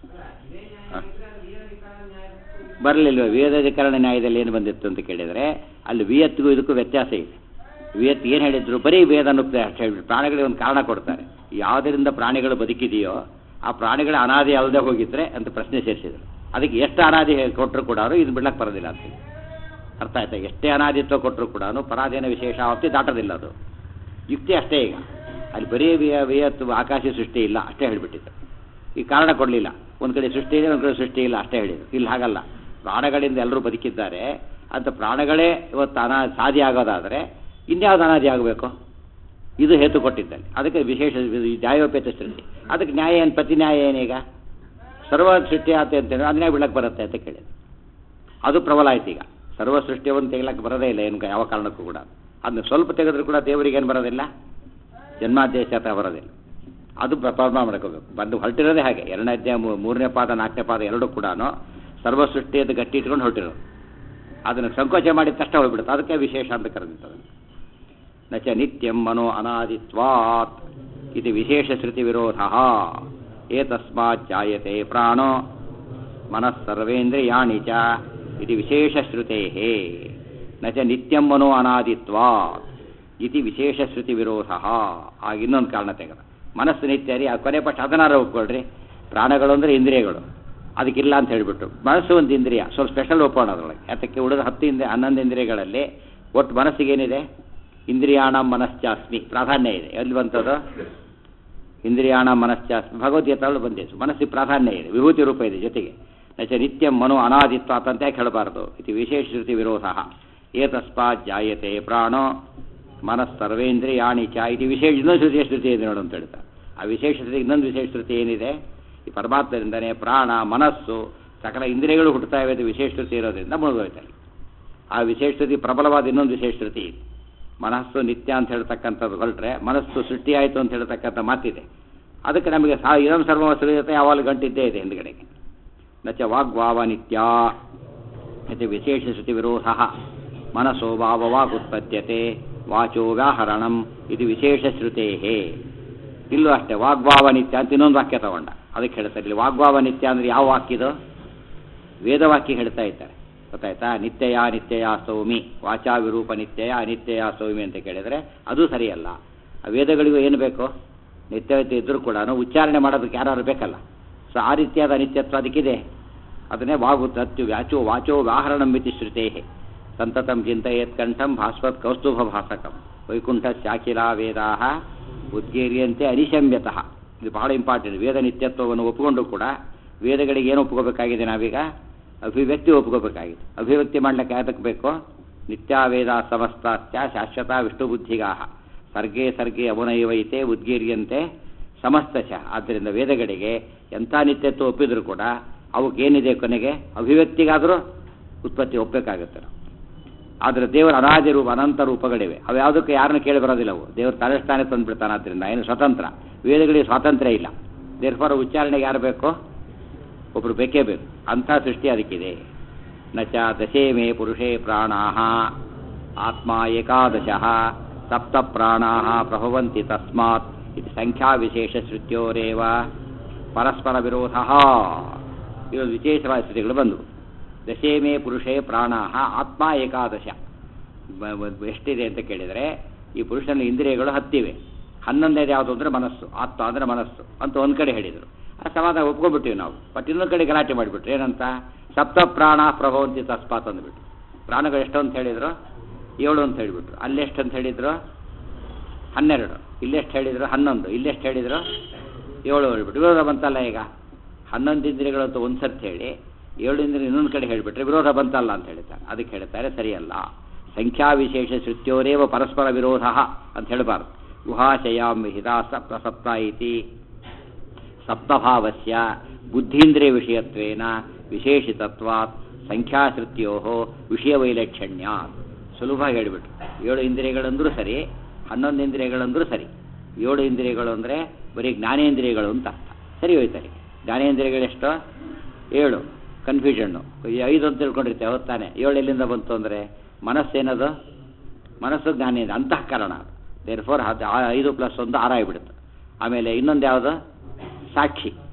ಬರಲಿಲ್ವ ವಿವೇದಾಧಿಕರಣ ನ್ಯಾಯದಲ್ಲಿ ಏನು ಬಂದಿತ್ತು ಅಂತ ಕೇಳಿದರೆ ಅಲ್ಲಿ ವಿಯತ್ಗೂ ಇದಕ್ಕೂ ವ್ಯತ್ಯಾಸ ಇದೆ. ವಿಯತ್ ಏನು ಹೇಳಿದ್ರು ಬರೀ ವೇದ ಅನ್ನುತ್ತೆ ಅಷ್ಟು ಹೇಳ್ಬಿಟ್ಟು ಪ್ರಾಣಿಗಳಿಗೆ ಒಂದು ಕಾರಣ ಕೊಡ್ತಾರೆ. ಯಾವುದರಿಂದ ಪ್ರಾಣಿಗಳು ಬದುಕಿದೆಯೋ ಆ ಪ್ರಾಣಿಗಳ ಅನಾದಿ ಅಲ್ಲದೆ ಹೋಗಿದ್ರೆ ಅಂತ ಪ್ರಶ್ನೆ ಸೇರಿಸಿದ್ರು. ಅದಕ್ಕೆ ಎಷ್ಟು ಅನಾದಿ ಕೊಟ್ಟರು ಕೂಡ ಇದು ಬಿಡ್ಲಕ್ಕೆ ಬರೋದಿಲ್ಲ ಅಂತ ಹೇಳಿ ಅರ್ಥ ಆಯ್ತಾ. ಎಷ್ಟೇ ಅನಾದಿತ್ವ ಕೊಟ್ಟರು ಕೂಡ ಪರಾಧೀನ ವಿಶೇಷ ಆವತ್ತಿ ದಾಟೋದಿಲ್ಲ. ಅದು ಯುಕ್ತಿ ಅಷ್ಟೇ. ಈಗ ಅಲ್ಲಿ ಬರೀ ವಿಯ ವಿಯತ್ತು ಆಕಾಶ ಸೃಷ್ಟಿ ಇಲ್ಲ ಅಷ್ಟೇ ಹೇಳಿಬಿಟ್ಟಿದ್ರು. ಈ ಕಾರಣ ಕೊಡಲಿಲ್ಲ. ಒಂದು ಕಡೆ ಸೃಷ್ಟಿ ಇದೆ, ಒಂದು ಕಡೆ ಸೃಷ್ಟಿ ಇಲ್ಲ ಅಷ್ಟೇ ಹೇಳಿದ್ರು. ಇಲ್ಲಿ ಹಾಗಲ್ಲ, ಪ್ರಾಣಗಳಿಂದ ಎಲ್ಲರೂ ಬದುಕಿದ್ದಾರೆ ಅಂತ ಪ್ರಾಣಗಳೇ ಇವತ್ತು ಅನಾ ಸಾಧಿ ಆಗೋದಾದರೆ ಇನ್ಯಾವುದು ಅನಾದಿ ಆಗಬೇಕು? ಇದು ಹೇತು ಕೊಟ್ಟಿದ್ದಲ್ಲಿ ಅದಕ್ಕೆ ವಿಶೇಷ ನ್ಯಾಯೋಪೇತ ಸೃಷ್ಟಿ. ಅದಕ್ಕೆ ನ್ಯಾಯ ಏನು? ಪ್ರತಿ ನ್ಯಾಯ ಏನೀಗ ಸರ್ವ ಸೃಷ್ಟಿ ಆತ ಅಂತೇಳಿ ಅದನ್ನೇ ಬಿಡಕ್ಕೆ ಬರುತ್ತೆ ಅಂತ ಕೇಳಿದ್ರು. ಅದು ಪ್ರಬಲ ಆಯ್ತು. ಈಗ ಸರ್ವ ಸೃಷ್ಟಿಯನ್ನು ತೆಗಿಲಕ್ಕೆ ಬರೋದೇ ಇಲ್ಲ ಏನು ಯಾವ ಕಾರಣಕ್ಕೂ ಕೂಡ. ಅದನ್ನ ಸ್ವಲ್ಪ ತೆಗೆದ್ರೂ ಕೂಡ ದೇವರಿಗೇನು ಬರೋದಿಲ್ಲ, ಜನ್ಮಾದೇಶ ಹತ್ರ ಬರೋದಿಲ್ಲ. ಅದು ಪ್ರಾರಂಭ ಮಾಡ್ಕೋಬೇಕು. ಬಂದು ಹೊರಟಿರೋದೇ ಹಾಗೆ. ಎರಡನೇ ಅಧ್ಯಾಯ ಮೂರನೇ ಪಾದ ನಾಲ್ಕನೇ ಪಾದ ಎರಡೂ ಕೂಡ ಸರ್ವ ಸೃಷ್ಟಿಯದ್ದು ಗಟ್ಟಿ ಇಟ್ಕೊಂಡು ಹೊರಟಿರೋದು. ಅದನ್ನು ಸಂಕೋಚ ಮಾಡಿದ ತಕ್ಷಣ ಹೋಗ್ಬಿಡುತ್ತೆ. ಅದಕ್ಕೆ ವಿಶೇಷ ಅಂತ ಕರೆದಿರ್ತದೆ. ನಚ ನಿತ್ಯಂ ಮನೋ ಅನಾದಿತ್ವಾತ್ ಇದು ವಿಶೇಷ ಶ್ರುತಿ ವಿರೋಧ. ಏತಸ್ಮಾತ್ ಜಾಯತೆ ಪ್ರಾಣೋ ಮನಸ್ಸರ್ವೇಂದ್ರಿಯಾಣಿ ಚ ಇದು ವಿಶೇಷ ಶ್ರುತೇ. ನಚ ನಿತ್ಯಂ ಮನೋ ಅನಾದಿತ್ವಾತ್ ಇತಿ ವಿಶೇಷ ಶ್ರುತಿ ವಿರೋಧ. ಆಗ ಇನ್ನೊಂದು ಕಾರಣ ತೆಗೆದ. ಮನಸ್ಸು ನಿತ್ಯ ರೀ, ಆ ಕೊನೆ ಪಕ್ಷ ಅದನ್ನಾರ ಒಪ್ಕೊಳ್ರಿ. ಪ್ರಾಣಗಳು ಅಂದರೆ ಇಂದ್ರಿಯಗಳು, ಅದಕ್ಕಿಲ್ಲ ಅಂತ ಹೇಳಿಬಿಟ್ಟು ಮನಸ್ಸು ಒಂದು ಇಂದ್ರಿಯ, ಸ್ವಲ್ಪ ಸ್ಪೆಷಲ್ ಒಪ್ಪೋಣ ಅದರೊಳಗೆ. ಯಾತಕ್ಕೆ ಉಳಿದ ಹತ್ತು ಇಂದ್ರಿಯ ಹನ್ನೊಂದು ಇಂದ್ರಿಯಗಳಲ್ಲಿ ಒಟ್ಟು ಮನಸ್ಸಿಗೇನಿದೆ? ಇಂದ್ರಿಯಾಣ ಮನಶ್ಚಾಸ್ಮಿ ಪ್ರಾಧಾನ್ಯ ಇದೆ. ಎಲ್ಲಿ ಬಂತದು? ಇಂದ್ರಿಯಾಣ ಮನಶ್ಚಾಸ್ಮಿ ಭಗವದ್ಗೀತೆಗಳು ಬಂದಿತ್ತು. ಮನಸ್ಸಿಗೆ ಪ್ರಾಧಾನ್ಯ ಇದೆ, ವಿಭೂತಿ ರೂಪ ಇದೆ ಜೊತೆಗೆ. ನಚ ನಿತ್ಯ ಮನೋ ಅನಾದಿತ್ವ ಅಂತ ಹೇಳಬಾರ್ದು. ಇದು ವಿಶೇಷ ಶ್ರುತಿ ವಿರೋಧ. ಏತಸ್ಮಾತ್ ಜಾಯತೆ ಪ್ರಾಣೋ ಮನಸ್ಸರ್ವೇಂದ್ರಿಯಾಣಿ ಚ ಇದು ವಿಶೇಷ ಇನ್ನೊಂದು ಶ್ರುತಿಯ ಶ್ರುತಿ ಇದೆ ನೋಡು ಅಂತ ಹೇಳ್ತಾರೆ. ಆ ವಿಶೇಷ ಶ್ರುತಿ ಇನ್ನೊಂದು ವಿಶೇಷ ಶ್ರುತಿ ಏನಿದೆ? ಈ ಪರಮಾತ್ಮರಿಂದನೇ ಪ್ರಾಣ ಮನಸ್ಸು ಸಕಲ ಇಂದ್ರಿಯಗಳು ಹುಟ್ಟುತ್ತಾ ಇವೆ. ವಿಶೇಷ ಶ್ರುತಿ ಇರೋದ್ರಿಂದ ಮುಳುಗೋಯ್ತಲ್ಲಿ. ಆ ವಿಶೇಷ ಶ್ರುತಿ ಪ್ರಬಲವಾದ ಇನ್ನೊಂದು ವಿಶೇಷ ಶ್ರುತಿ ಇದೆ. ಮನಸ್ಸು ನಿತ್ಯ ಅಂತ ಹೇಳ್ತಕ್ಕಂಥದ್ದು ಹೊರಟ್ರೆ ಮನಸ್ಸು ಸೃಷ್ಟಿಯಾಯಿತು ಅಂತ ಹೇಳ್ತಕ್ಕಂಥ ಮಾತಿದೆ. ಅದಕ್ಕೆ ನಮಗೆ ಸಾ ಇದಂ ಸರ್ವ ಜೊತೆ ಯಾವಾಗ ಗಂಟಿದ್ದೇ ಇದೆ ಹಿಂದ್ಗಡೆಗೆ. ನಚ ವಾಗ್ವಾವ ನಿತ್ಯ ಇದು ವಿಶೇಷ ಶ್ರುತಿ ವಿರೋಧ. ಮನಸ್ಸೋ ಭಾವ ವಾಗುತ್ಪದ್ಯತೆ ವಾಚೋ ವ್ಯಾಹರಣಂ ಇದು ವಿಶೇಷ ಶ್ರುತೇ. ಇಲ್ಲೂ ಅಷ್ಟೇ ವಾಗ್ಭಾವ ನಿತ್ಯ ಅಂತ ಇನ್ನೊಂದು ವಾಕ್ಯ ತಗೊಂಡ. ಅದಕ್ಕೆ ಹೇಳ್ತಾರೆ ಇಲ್ಲಿ ವಾಗ್ಭಾವ ನಿತ್ಯ ಅಂದರೆ ಯಾವ ವಾಕ್ಯದು? ವೇದವಾಕ್ಯ ಹೇಳ್ತಾ ಇದ್ದಾರೆ. ಗೊತ್ತಾಯ್ತಾ? ನಿತ್ಯಯ ನಿತ್ಯಯ ಸೌಮಿ ವಾಚಾ ವಿರೂಪ ನಿತ್ಯಯ ಅನಿತ್ಯಯ ಸೌಮಿ ಅಂತ ಕೇಳಿದರೆ ಅದು ಸರಿಯಲ್ಲ. ಆ ವೇದಗಳಿಗೂ ಏನು ಬೇಕು? ನಿತ್ಯವತೆ ಇದ್ದರೂ ಕೂಡ ಉಚ್ಚಾರಣೆ ಮಾಡೋದಕ್ಕೆ ಯಾರು ಬೇಕಲ್ಲ. ಸೊ ಆ ರೀತಿಯಾದ ಅನಿತ್ಯತ್ವ ಅದಕ್ಕಿದೆ. ಅದನ್ನೇ ವಾಗು ತತ್ಯು ವ್ಯಾಚೋ ವಾಚೋ ವ್ಯಾಹರಣಂ ಮಿತಿ ಶ್ರುತೇ. ಸಂತತಂ ಚಿಂತಯೇತ್ ಕಂಠಂ ಭಾಸ್ವತ್ ಕೌಸ್ತುಭ ಭಾಸಕಂ ವೈಕುಂಠ ಶಾಖಿಲಾ ವೇದಾ ಉದ್ಗೀರ್ಯಂತೆ ಅನಿಶಮ್ಯತಃ. ಇದು ಬಹಳ ಇಂಪಾರ್ಟೆಂಟ್. ವೇದ ನಿತ್ಯತ್ವವನ್ನು ಒಪ್ಪಿಕೊಂಡು ಕೂಡ ವೇದಗಳಿಗೆ ಏನು ಒಪ್ಕೋಬೇಕಾಗಿದೆ? ನಾವೀಗ ಅಭಿವ್ಯಕ್ತಿ ಒಪ್ಕೋಬೇಕಾಗಿದೆ. ಅಭಿವ್ಯಕ್ತಿ ಮಾಡ್ಲಿಕ್ಕೆ ಯಾತಕ್ಕೆ ಬೇಕು? ನಿತ್ಯಾವೇದ ಸಮಸ್ತಾಸ್ಯ ಶಾಶ್ವತ ವಿಷ್ಣು ಬುದ್ಧಿಗಾಹ ಸರ್ಗೇ ಸರ್ಗೇ ಅಮುನೈವೈತೆ ಉದ್ಗೀರ್ಯಂತೆ ಸಮಸ್ತಶ. ಆದ್ದರಿಂದ ವೇದಗಳಿಗೆ ಎಂಥ ನಿತ್ಯತ್ವ ಒಪ್ಪಿದ್ರು ಕೂಡ ಅವಕ್ಕೇನಿದೆ ಕೊನೆಗೆ ಅಭಿವ್ಯಕ್ತಿಗಾದರೂ ಉತ್ಪತ್ತಿ ಒಪ್ಪಬೇಕಾಗುತ್ತೆ. ಆದರೆ ದೇವರ ಅನಾದಿ ರೂಪ ಅನಂತ ರೂಪಗಳಿವೆ. ಅವು ಯಾವುದಕ್ಕೆ ಯಾರನ್ನು ಕೇಳಿ ಬರೋದಿಲ್ಲ. ಅವು ದೇವರು ತಾನೇ ತಂದುಬಿಡ್ತಾನೆ. ಆದ್ದರಿಂದ ಏನು ಸ್ವತಂತ್ರ. ವೇದಗಳಿಗೆ ಸ್ವಾತಂತ್ರ್ಯ ಇಲ್ಲ. ದೇರ್ಫಾರ ಉಚ್ಚಾರಣೆಗೆ ಯಾರು ಬೇಕು? ಒಬ್ಬರು ಬೇಕೇ ಬೇಕು. ಅಂಥ ಸೃಷ್ಟಿ ಅದಕ್ಕಿದೆ. ನಚ ದಶೇ ಮೇ ಪುರುಷೇ ಪ್ರಾಣಾ ಆತ್ಮ ಏಕಾದಶ ಸಪ್ತ ಪ್ರಾಣಾ ಪ್ರಭವಂತಿ ತಸ್ಮಾತ್ ಇದು ಸಂಖ್ಯಾ ವಿಶೇಷ ಶ್ರುತ್ಯೋರೇವ ಪರಸ್ಪರ ವಿರೋಧ. ಇವು ವಿಶೇಷವಾದ ಶ್ರುತಿಗಳು ಬಂದವು. ದಶೇ ಮೇ ಪುರುಷೇ ಪ್ರಾಣಾ ಆತ್ಮ ಏಕಾದಶ. ಎಷ್ಟಿದೆ ಅಂತ ಕೇಳಿದರೆ ಈ ಪುರುಷನ ಇಂದ್ರಿಯಗಳು ಹತ್ತಿವೆ. ಹನ್ನೊಂದನೇದು ಯಾವುದು ಅಂದರೆ ಮನಸ್ಸು. ಆತ್ಮ ಅಂದರೆ ಮನಸ್ಸು ಅಂತ ಒಂದು ಕಡೆ ಹೇಳಿದರು. ಆ ಸಮಾಧಾನ ಒಪ್ಕೊಂಡ್ಬಿಟ್ಟಿವಿ ನಾವು. ಬಟ್ ಇನ್ನೊಂದು ಕಡೆ ಗಲಾಟೆ ಮಾಡಿಬಿಟ್ರು. ಏನಂತ? ಸಪ್ತ ಪ್ರಾಣ ಪ್ರಭವಂತಿ ತಸ್ಮಾತ್ ಅಂದ್ಬಿಟ್ಟು. ಪ್ರಾಣಗಳು ಎಷ್ಟು ಅಂತ ಹೇಳಿದರು? ಏಳು ಅಂತ ಹೇಳಿಬಿಟ್ರು. ಅಲ್ಲೆಷ್ಟು ಅಂತ ಹೇಳಿದರು? ಹನ್ನೆರಡು. ಇಲ್ಲೆಷ್ಟು ಹೇಳಿದರು? ಹನ್ನೊಂದು. ಇಲ್ಲೆಷ್ಟು ಹೇಳಿದರು? ಏಳು ಹೇಳ್ಬಿಟ್ಟು ವಿರೋಧ ಬಂತಲ್ಲ. ಈಗ ಹನ್ನೊಂದು ಇಂದ್ರಿಯಗಳು ಅಂತ ಒಂದು ಸರ್ತಿ ಹೇಳಿ ಏಳು ಇಂದ್ರಿಯ ಇನ್ನೊಂದು ಕಡೆ ಹೇಳಿಬಿಟ್ರೆ ವಿರೋಧ ಬಂತಲ್ಲ ಅಂತ ಹೇಳ್ತಾರೆ. ಅದಕ್ಕೆ ಹೇಳ್ತಾರೆ ಸರಿಯಲ್ಲ. ಸಂಖ್ಯಾ ವಿಶೇಷ ಶ್ರುತ್ಯೋರೇವ ಪರಸ್ಪರ ವಿರೋಧ ಅಂತ ಹೇಳಬಾರ್ದು. ಗುಹಾಶಯಾಂ ವಿಹಿತಾ ಸಪ್ತ ಸಪ್ತ ಇತಿ ಸಪ್ತಭಾವಸ್ಯ ಬುದ್ಧೀಂದ್ರಿಯ ವಿಷಯತ್ವೇನ ವಿಶೇಷಿತತ್ವಾತ್ ಸಂಖ್ಯಾಶ್ರುತ್ಯೋ ವಿಷಯವೈಲಕ್ಷಣ್ಯ. ಸುಲಭ ಹೇಳಿಬಿಟ್ರು. ಏಳು ಇಂದ್ರಿಯಗಳಂದ್ರೂ ಸರಿ, ಹನ್ನೊಂದು ಇಂದ್ರಿಯಗಳಂದ್ರೂ ಸರಿ. ಏಳು ಇಂದ್ರಿಯಗಳು ಅಂದರೆ ಬರೀ ಜ್ಞಾನೇಂದ್ರಿಯಗಳು ಅಂತ ಅರ್ಥ. ಸರಿ ಹೋಯ್ತಾರೆ. ಜ್ಞಾನೇಂದ್ರಿಯಗಳೆಷ್ಟು? ಏಳು. ಕನ್ಫ್ಯೂಷನ್ನು. ಐದು ಅಂತ ತಿಳ್ಕೊಂಡಿರ್ತೇವೆ. ಹೊತ್ತಾನೆ ಏಳು ಎಲ್ಲಿಂದ ಬಂತು ಅಂದರೆ ಮನಸ್ಸೇನದು? ಮನಸ್ಸು ಜ್ಞಾನೇಂದ್ರ ಅಂತಃಕರಣ. ದೇರ್ ಫೋರ್ ಐದು ಪ್ಲಸ್ ಒಂದು ಆರಾಗಿಬಿಡುತ್ತೆ. ಆಮೇಲೆ ಇನ್ನೊಂದು ಯಾವುದು? ಸಾಕ್ಷಿ.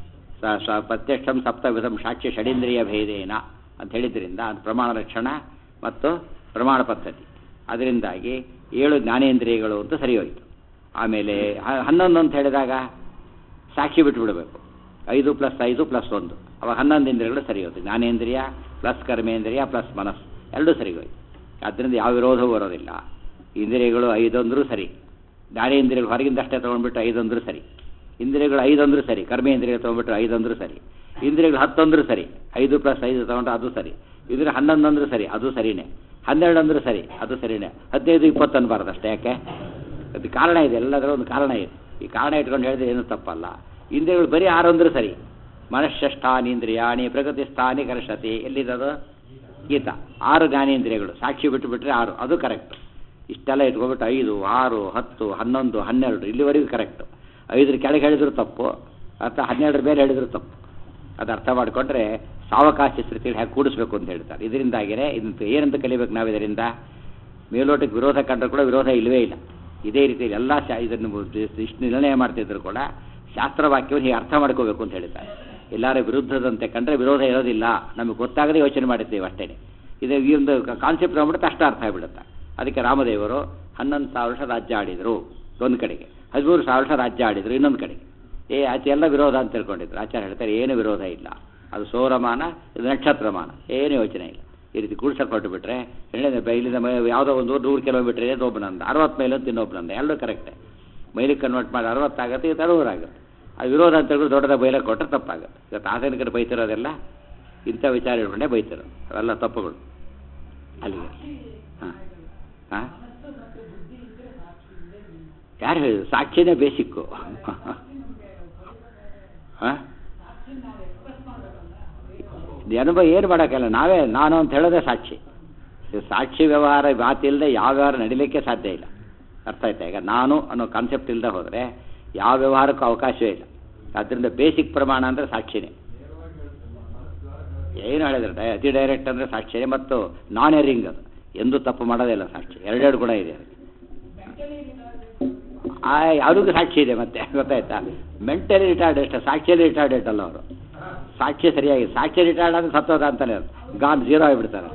ಸ ಸ ಪ್ರತ್ಯಕ್ಷಂ ಸಪ್ತವಿಧಂ ಸಾಕ್ಷ್ಯ ಷಡೀಂದ್ರಿಯ ಭೇದೇನ ಅಂತ ಹೇಳಿದ್ರಿಂದ ಅದು ಪ್ರಮಾಣ ಲಕ್ಷಣ ಮತ್ತು ಪ್ರಮಾಣ ಪದ್ಧತಿ. ಅದರಿಂದಾಗಿ ಏಳು ಜ್ಞಾನೇಂದ್ರಿಯಗಳು ಅಂತ ಸರಿ ಹೋಯಿತು. ಆಮೇಲೆ ಹನ್ನೊಂದು ಅಂತ ಹೇಳಿದಾಗ ಸಾಕ್ಷಿ ಬಿಟ್ಟುಬಿಡಬೇಕು. ಐದು ಪ್ಲಸ್ ಐದು ಪ್ಲಸ್ ಒಂದು ಅವಾಗ ಹನ್ನೊಂದು ಇಂದ್ರಿಯಗಳು ಸರಿ ಹೋಯ್ತು. ಜ್ಞಾನೇಂದ್ರಿಯ ಪ್ಲಸ್ ಕರ್ಮೇಂದ್ರಿಯ ಪ್ಲಸ್ ಮನಸ್ಸು ಎರಡೂ ಸರಿ ಹೋಯ್ತು. ಆದ್ದರಿಂದ ಯಾವ ವಿರೋಧವೂ ಬರೋದಿಲ್ಲ. ಇಂದ್ರಿಯಗಳು ಐದೊಂದರೂ ಸರಿ, ಜ್ಞಾನೇಂದ್ರಿಯಗಳು ಹೊರಗಿಂದಷ್ಟೇ ತೊಗೊಂಡ್ಬಿಟ್ಟು ಐದೊಂದರೂ ಸರಿ, ಇಂದ್ರಿಯಗಳು ಐದೊಂದರೂ ಸರಿ, ಕರ್ಮೇಂದ್ರಿಯಗಳು ತೊಗೊಂಡ್ಬಿಟ್ಟು ಐದೊಂದರೂ ಸರಿ, ಇಂದ್ರಿಯಗಳು ಹತ್ತೊಂದರೂ ಸರಿ, ಐದು ಪ್ಲಸ್ ಐದು ತೊಗೊಂಡ್ರೆ ಅದು ಸರಿ, ಇದ್ರೆ ಹನ್ನೊಂದು ಅಂದರೂ ಸರಿ ಅದು ಸರಿನೇ, ಹನ್ನೆರಡು ಅಂದರೂ ಸರಿ ಅದು ಸರಿನೇ, ಹದಿನೈದು ಇಪ್ಪತ್ತು ಅನ್ಬಾರ್ದು ಅಷ್ಟೇ. ಯಾಕೆ? ಅದು ಕಾರಣ ಇದೆ, ಎಲ್ಲದರ ಒಂದು ಕಾರಣ ಇದೆ. ಈ ಕಾರಣ ಇಟ್ಕೊಂಡು ಹೇಳಿದ್ರೆ ಏನೂ ತಪ್ಪಲ್ಲ. ಇಂದ್ರಿಯಗಳು ಬರೀ ಆರು ಅಂದರೂ ಸರಿ. ಮನಶ್ಶಷ್ಟಾನಿ ಇಂದ್ರಿಯಾಣಿ ಪ್ರಗತಿ ಸ್ಥಾನಿ ಕರ್ಷತಿ ಎಲ್ಲಿದ್ದದು? ಗೀತಾ. ಆರು ಜ್ಞಾನೇಂದ್ರಿಯಗಳು ಸಾಕ್ಷಿ ಬಿಟ್ಟು ಬಿಟ್ಟರೆ ಆರು, ಅದು ಕರೆಕ್ಟ್. ಇಷ್ಟೆಲ್ಲ ಇಟ್ಕೊಬಿಟ್ಟು ಐದು ಆರು ಹತ್ತು ಹನ್ನೊಂದು ಹನ್ನೆರಡು ಇಲ್ಲಿವರೆಗೂ ಕರೆಕ್ಟು. ಐದರ ಕೆಳಗೆ ಹೇಳಿದ್ರು ತಪ್ಪು, ಅಥವಾ ಹನ್ನೆರಡರ ಮೇಲೆ ಹೇಳಿದ್ರು ತಪ್ಪು. ಅದು ಅರ್ಥ ಮಾಡಿಕೊಂಡ್ರೆ ಸಾವಕಾಶ ಸ್ಥಿತಿಯಲ್ಲಿ ಹೇಗೆ ಕೂಡಿಸ್ಬೇಕು ಅಂತ ಹೇಳ್ತಾರೆ. ಇದರಿಂದಾಗಿಯೇ ಇದನ್ನು ಏನಂತ ಕಲಿಬೇಕು ನಾವು? ಇದರಿಂದ ಮೇಲೋಟಕ್ಕೆ ವಿರೋಧ ಕಂಡ್ರೂ ಕೂಡ ವಿರೋಧ ಇಲ್ಲವೇ ಇಲ್ಲ. ಇದೇ ರೀತಿಯಲ್ಲಿ ಎಲ್ಲ ಶಾ ಇದನ್ನು ಇಷ್ಟು ನಿರ್ಣಯ ಮಾಡ್ತಿದ್ರು ಕೂಡ ಶಾಸ್ತ್ರವಾಕ್ಯವನ್ನು ಹೀಗೆ ಅರ್ಥ ಮಾಡ್ಕೋಬೇಕು ಅಂತ ಹೇಳ್ತಾರೆ. ಎಲ್ಲರ ವಿರುದ್ಧದಂತೆ ಕಂಡ್ರೆ ವಿರೋಧ ಇರೋದಿಲ್ಲ, ನಮಗೆ ಗೊತ್ತಾಗದೆ ಯೋಚನೆ ಮಾಡಿರ್ತೀವಿ ಅಷ್ಟೇ. ಇದು ಈ ಒಂದು ಕಾನ್ಸೆಪ್ಟ್ ಆಗ್ಬಿಡುತ್ತೆ, ಅಷ್ಟ ಅರ್ಥ ಆಗಿಬಿಡುತ್ತೆ. ಅದಕ್ಕೆ ರಾಮದೇವರು ಹನ್ನೊಂದು ಸಾವಿರ ವರ್ಷ ರಾಜ್ಯ ಆಡಿದರು ಒಂದು ಕಡೆಗೆ, ಹದಿಮೂರು ಸಾವಿರ ವರ್ಷ ರಾಜ್ಯ ಆಡಿದರು ಇನ್ನೊಂದು ಕಡೆಗೆ. ಏ ಆಚೆ ಎಲ್ಲ ವಿರೋಧ ಅಂತ ತಿಳ್ಕೊಂಡಿದ್ರು. ಆಚಾರ್ಯ ಹೇಳ್ತಾರೆ ಏನು ವಿರೋಧ ಇಲ್ಲ, ಅದು ಸೌರಮಾನ ಇದು ನಕ್ಷತ್ರಮಾನ, ಏನು ಯೋಚನೆ ಇಲ್ಲ. ಈ ರೀತಿ ಕೂಡ್ಸಕ್ಕೆ ಹೊರಟು ಬಿಟ್ರೆ ಹೇಳಿದ್ರೆ ಇಲ್ಲಿಂದ ಯಾವುದೋ ಒಂದು ನೂರು ಕಿಲೋಮೀಟರ್ ಇದೆ ಒಬ್ಬನಂದ, ಅರವತ್ತು ಮೈಲು ಅಂತ ಇನ್ನೊಬ್ಬನಂದ, ಎರಡೂ ಕರೆಕ್ಟೇ. ಮೈಲಿಗೆ ಕನ್ವರ್ಟ್ ಮಾಡಿ ಅರವತ್ತಾಗುತ್ತೆ, ಇದು ಅರವತ್ತಾಗುತ್ತೆ. ಅದು ವಿರೋಧ ಅಂತ ಹೇಳಿದ್ರು ದೊಡ್ಡದ ಬೈಲಕ್ಕೆ ಕೊಟ್ಟರೆ ತಪ್ಪಾಗುತ್ತೆ. ಇವತ್ತು ಆಧುನಿಕರು ಬೈತಿರೋದೆಲ್ಲ ಇಂಥ ವಿಚಾರ ಇಟ್ಕೊಂಡೇ ಬೈತಿರೋದು, ಅವೆಲ್ಲ ತಪ್ಪುಗಳು ಅಲ್ಲಿಗೆ. ಹಾಂ ಹಾಂ ಯಾರು ಹೇಳಿದ್ರು? ಸಾಕ್ಷಿನೇ ಬೇಸಿಕ್ಕು. ಹಾಂ ಅನುಭವ ಏನು ಮಾಡೋಕ್ಕಲ್ಲ, ನಾವೇ ನಾನು ಅಂತ ಹೇಳೋದೇ ಸಾಕ್ಷಿ. ಸಾಕ್ಷಿ ವ್ಯವಹಾರ ಮಾತಿಲ್ಲದೆ ಯಾವ ವ್ಯವಹಾರ ನಡೀಲಿಕ್ಕೆ ಸಾಧ್ಯ ಇಲ್ಲ. ಅರ್ಥ ಆಯ್ತಾ? ಈಗ ನಾನು ಅನ್ನೋ ಕಾನ್ಸೆಪ್ಟ್ ಇಲ್ಲದೆ ಹೋದರೆ ಯಾವ ವ್ಯವಹಾರಕ್ಕೂ ಅವಕಾಶವೇ ಇಲ್ಲ. ಆದ್ದರಿಂದ ಬೇಸಿಕ್ ಪ್ರಮಾಣ ಅಂದರೆ ಸಾಕ್ಷಿನೇ. ಏನು ಹೇಳಿದ್ರೆ ಅತಿ ಡೈರೆಕ್ಟ್ ಅಂದರೆ ಸಾಕ್ಷಿನೇ, ಮತ್ತು ನಾನ್ ಎರಿಂಗ್, ಅದು ಎಂದೂ ತಪ್ಪು ಮಾಡೋದೇ ಇಲ್ಲ ಸಾಕ್ಷಿ. ಎರಡೆರಡು ಗುಣ ಇದೆ ಆ ಯಾವುದಕ್ಕೂ ಸಾಕ್ಷಿ ಇದೆ. ಮತ್ತೆ ಗೊತ್ತಾಯ್ತಾ? ಮೆಂಟಲಿ ರಿಟಾರ್ಡ್ ಅಷ್ಟೇ, ಸಾಕ್ಷಿಯಲ್ಲಿ ರಿಟಾರ್ಡೆಡ್ ಅಲ್ಲ ಅವರು. ಸಾಕ್ಷಿ ಸರಿಯಾಗಿ ಸಾಕ್ಷಿ ರಿಟಾರ್ಡ್ ಅಂದರೆ ಸತ್ತೋದ ಅಂತಾನೆ ಗಾನ್ ಜೀರೋ ಆಗಿಬಿಡ್ತಾರೆ.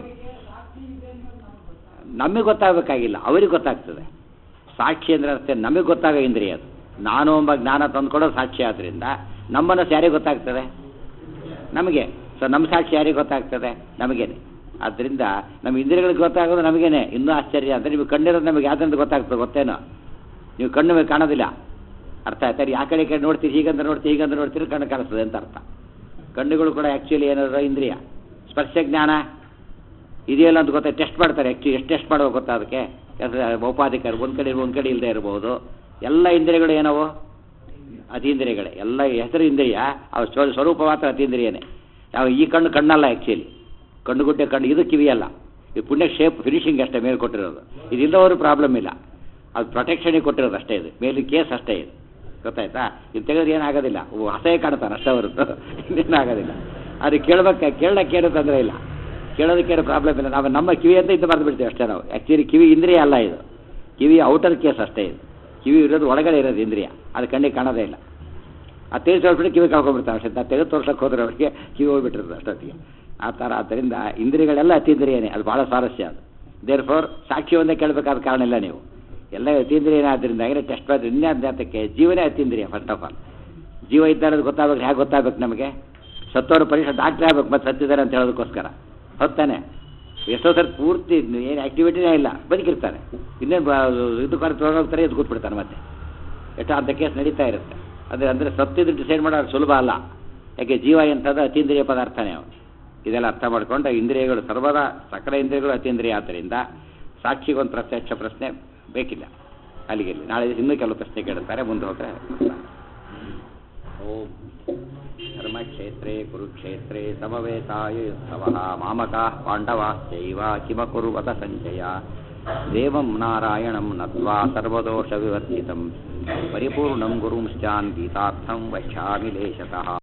ನಮಗೆ ಗೊತ್ತಾಗಬೇಕಾಗಿಲ್ಲ, ಅವ್ರಿಗೆ ಗೊತ್ತಾಗ್ತದೆ. ಸಾಕ್ಷಿ ಅಂದರೆ ಅಷ್ಟೇ, ನಮಗೆ ಗೊತ್ತಾಗೋ ಇಂದ್ರಿಯ ಅದು. ನಾನು ಎಂಬ ಜ್ಞಾನ ತಂದುಕೊಡೋದು ಸಾಕ್ಷಿ. ಆದ್ದರಿಂದ ನಮ್ಮನ್ನು ಯಾರಿಗೆ ಗೊತ್ತಾಗ್ತದೆ? ನಮಗೆ. ಸೊ ನಮ್ಮ ಸಾಕ್ಷಿ ಯಾರಿಗೆ ಗೊತ್ತಾಗ್ತದೆ? ನಮಗೇನೆ. ಆದ್ದರಿಂದ ನಮ್ಮ ಇಂದ್ರಿಯಗಳಿಗೆ ಗೊತ್ತಾಗೋದು ನಮಗೇನೆ. ಇನ್ನೂ ಆಶ್ಚರ್ಯ ಅಂದರೆ ನಿಮಗೆ ಕಣ್ಣಿರೋದು ನಮಗೆ ಯಾವ್ದಂತ ಗೊತ್ತಾಗ್ತದೆ ಗೊತ್ತೇನೋ? ನೀವು ಕಣ್ಣು ಮೇಲೆ ಕಾಣೋದಿಲ್ಲ. ಅರ್ಥ ಆಯ್ತಾರೆ? ಆ ಕಡೆ ಕಡೆ ನೋಡ್ತೀರಿ, ಹೀಗಂದ್ರೆ ನೋಡ್ತೀರಿ, ಹೀಗಂದ್ರೆ ನೋಡ್ತೀರಿ, ಕಣ್ಣು ಕಾಣಿಸ್ತದೆ ಅಂತ ಅರ್ಥ. ಕಣ್ಣುಗಳು ಕೂಡ ಆ್ಯಕ್ಚುಲಿ ಏನಾದ್ರು ಇಂದ್ರಿಯ. ಸ್ಪರ್ಶ ಜ್ಞಾನ ಇದೆಯಲ್ಲ ಅಂತ ಗೊತ್ತಾ? ಟೆಸ್ಟ್ ಮಾಡ್ತಾರೆ ಆ್ಯಕ್ಚುಲಿ. ಎಷ್ಟು ಟೆಸ್ಟ್ ಮಾಡಬೇಕು ಗೊತ್ತಾ ಅದಕ್ಕೆ? ಉಪಾಧಿಕಾರಿ ಒಂದು ಕಡೆ ಒಂದು ಕಡೆ ಇಲ್ಲದೆ ಇರ್ಬೋದು. ಎಲ್ಲ ಇಂದ್ರಿಯಗಳು ಏನವು? ಅತೀಂದ್ರಿಯಗಳೇ. ಎಲ್ಲ ಹೆಸರು ಇಂದ್ರಿಯ, ಅವ್ರ ಸ್ವರೂಪ ಮಾತ್ರ ಅತೀಂದ್ರಿಯನೇ. ಯಾವ ಈ ಕಣ್ಣು ಕಣ್ಣಲ್ಲ ಆ್ಯಕ್ಚುಲಿ, ಕಣ್ಣುಗುಡ್ಡೆ ಕಣ್ಣು. ಇದು ಕಿವಿಯಲ್ಲ, ಈ ಪುಣ್ಯ ಶೇಪ್ ಫಿನಿಶಿಂಗ್ ಅಷ್ಟೇ ಮೇಲೆ ಕೊಟ್ಟಿರೋದು. ಇದಿಲ್ಲವರು ಪ್ರಾಬ್ಲಮ್ ಇಲ್ಲ, ಅದು ಪ್ರೊಟೆಕ್ಷನಿಗೆ ಕೊಟ್ಟಿರೋದು ಅಷ್ಟೇ. ಇದು ಮೇಲಿನ ಕೇಸ್ ಅಷ್ಟೇ ಇದು. ಗೊತ್ತಾಯ್ತಾ? ಇದು ತೆಗೆದ್ರೆ ಏನಾಗೋದಿಲ್ಲ, ಹಸೆ ಕಾಣ್ತಾನೆ ಅಷ್ಟೇ ಹೊರತು ಇನ್ನೇನಾಗೋದಿಲ್ಲ. ಅದು ಕೇಳಬೇಕು, ಕೇಳಕ್ಕೆ ಏನು ತೊಂದರೆ ಇಲ್ಲ, ಕೇಳೋದಕ್ಕೇನು ಪ್ರಾಬ್ಲಮ್ ಇಲ್ಲ. ನಾವು ನಮ್ಮ ಕಿವಿ ಅಂತ ಇದು ಬರೆದು ಬಿಡ್ತೀವಿ ಅಷ್ಟೇ ನಾವು. ಆ್ಯಕ್ಚುಲಿ ಕಿವಿ ಇಂದ್ರಿಯ ಅಲ್ಲ ಇದು, ಕಿವಿ ಔಟರ್ ಕೇಸ್ ಅಷ್ಟೇ ಇದು. ಕಿವಿ ಇರೋದು ಒಳಗಡೆ ಇರೋದು ಇಂದ್ರಿಯ, ಅದು ಕಣ್ಣಿಗೆ ಕಾಣೋದೇ ಇಲ್ಲ. ಅದು ತೆಗೆದು ತೋರಿಸ್ಬಿಟ್ಟು ಕಿವಿ ಕಳ್ಕೊಂಡ್ಬಿಡ್ತಾವೆ ಅಷ್ಟೇ. ಅದು ತೆಗೆದು ತೋರ್ಸಕ್ಕೆ ಹೋದ್ರೆ ಅವರಿಗೆ ಕಿವಿ ಹೋಗ್ಬಿಟ್ಟಿರೋದು ಅಷ್ಟೊತ್ತಿಗೆ ಆ ಥರ. ಆದ್ದರಿಂದ ಇಂದ್ರಿಯಗಳೆಲ್ಲ ಅತೀಂದ್ರಿಯನೇ, ಅದು ಭಾಳ ಸ್ವಾರಸ್ಯ. ಅದು ದೇರ್ ಫೋರ್ ಸಾಕ್ಷಿ ಒಂದೇ ಕೇಳಬೇಕಾದ ಕಾರಣ ಇಲ್ಲ ನೀವು. ಎಲ್ಲ ಅತೀಂದ್ರಿಯನೇ. ಆದ್ದರಿಂದ ಹಾಗೆ ಟೆಸ್ಟ್ ಮಾಡಿದ್ರೆ ಇನ್ಯಾತಕ್ಕೆ ಜೀವನೇ ಅತೀಂದ್ರಿಯ. ಫಸ್ಟ್ ಆಫ್ ಆಲ್ ಜೀವ ಇದ್ದಾರೆ ಗೊತ್ತಾಗಬೇಕು. ಹೇಗೆ ಗೊತ್ತಾಗಬೇಕು ನಮಗೆ? ಸತ್ತೋರು ಪರೀಕ್ಷೆ ಡಾಕ್ಟ್ರೇ ಆಗ್ಬೇಕು ಮತ್ತೆ ಸತ್ತಿದ್ದಾರೆ ಅಂತ ಹೇಳೋದಕ್ಕೋಸ್ಕರ ಹೊತ್ತಾನೆ. ಎಷ್ಟೋ ಸರ್ ಪೂರ್ತಿ ಏನು ಆ್ಯಕ್ಟಿವಿಟಿನೇ ಇಲ್ಲ, ಬದುಕಿರ್ತಾರೆ. ಇನ್ನೇನು ಇದು ಕರೆ ತೊಗೊಂಡೋಗ್ತಾರೆ, ಇದು ಕೂತ್ಬಿಡ್ತಾರೆ ಮತ್ತೆ. ಎಷ್ಟೋ ಅಂಥ ಕೇಸ್ ನಡೀತಾ ಇರುತ್ತೆ. ಅದೇ ಅಂದರೆ ಸತ್ತಿದ್ದು ಡಿಸೈಡ್ ಮಾಡೋದು ಸುಲಭ ಅಲ್ಲ. ಯಾಕೆ ಜೀವ ಎಂಥದ್ದು ಅತೀಂದ್ರಿಯ ಪದಾರ್ಥನೇ ಅವನು. ಇದೆಲ್ಲ ಅರ್ಥ ಮಾಡಿಕೊಂಡು ಇಂದ್ರಿಯಗಳು ಸರ್ವದಾ ಸಕಲ ಇಂದ್ರಿಯಗಳು ಅತೀಂದ್ರಿಯ. ಆದ್ದರಿಂದ ಸಾಕ್ಷಿಗೊಂದು ಪ್ರತ್ಯಕ್ಷ ಪ್ರಶ್ನೆ ಬೇಕಿಲ್ಲ. ಅಲ್ಲಿಗೆ ನಾಳೆ ಇನ್ನೂ ಕೆಲವು ಪ್ರಶ್ನೆ ಕೇಳುತ್ತಾರೆ, ಮುಂದೆ ಹೋದರೆ. ಓಂ ಧರ್ಮಕ್ಷೇತ್ರೇ ಕುರುಕ್ಷೇತ್ರೇ ಸಮವೇತಾಯುತ್ಸವಃ ಮಾಮಕಾಃ ಪಾಂಡವಾಶ್ಚೈವ ಕಿಮಕುರ್ವತ ಸಂಜಯ ದೇವಂ ನಾರಾಯಣಂ ನತ್ವಾ ಸರ್ವದೋಷ ವಿವರ್ಜಿತಂ ಪರಿಪೂರ್ಣಂ ಗುರುಂಶ್ಚಾನ್ ಗೀತಾರ್ಥಂ ವಕ್ಷ್ಯಾಮಿ ಲೇಶತಃ.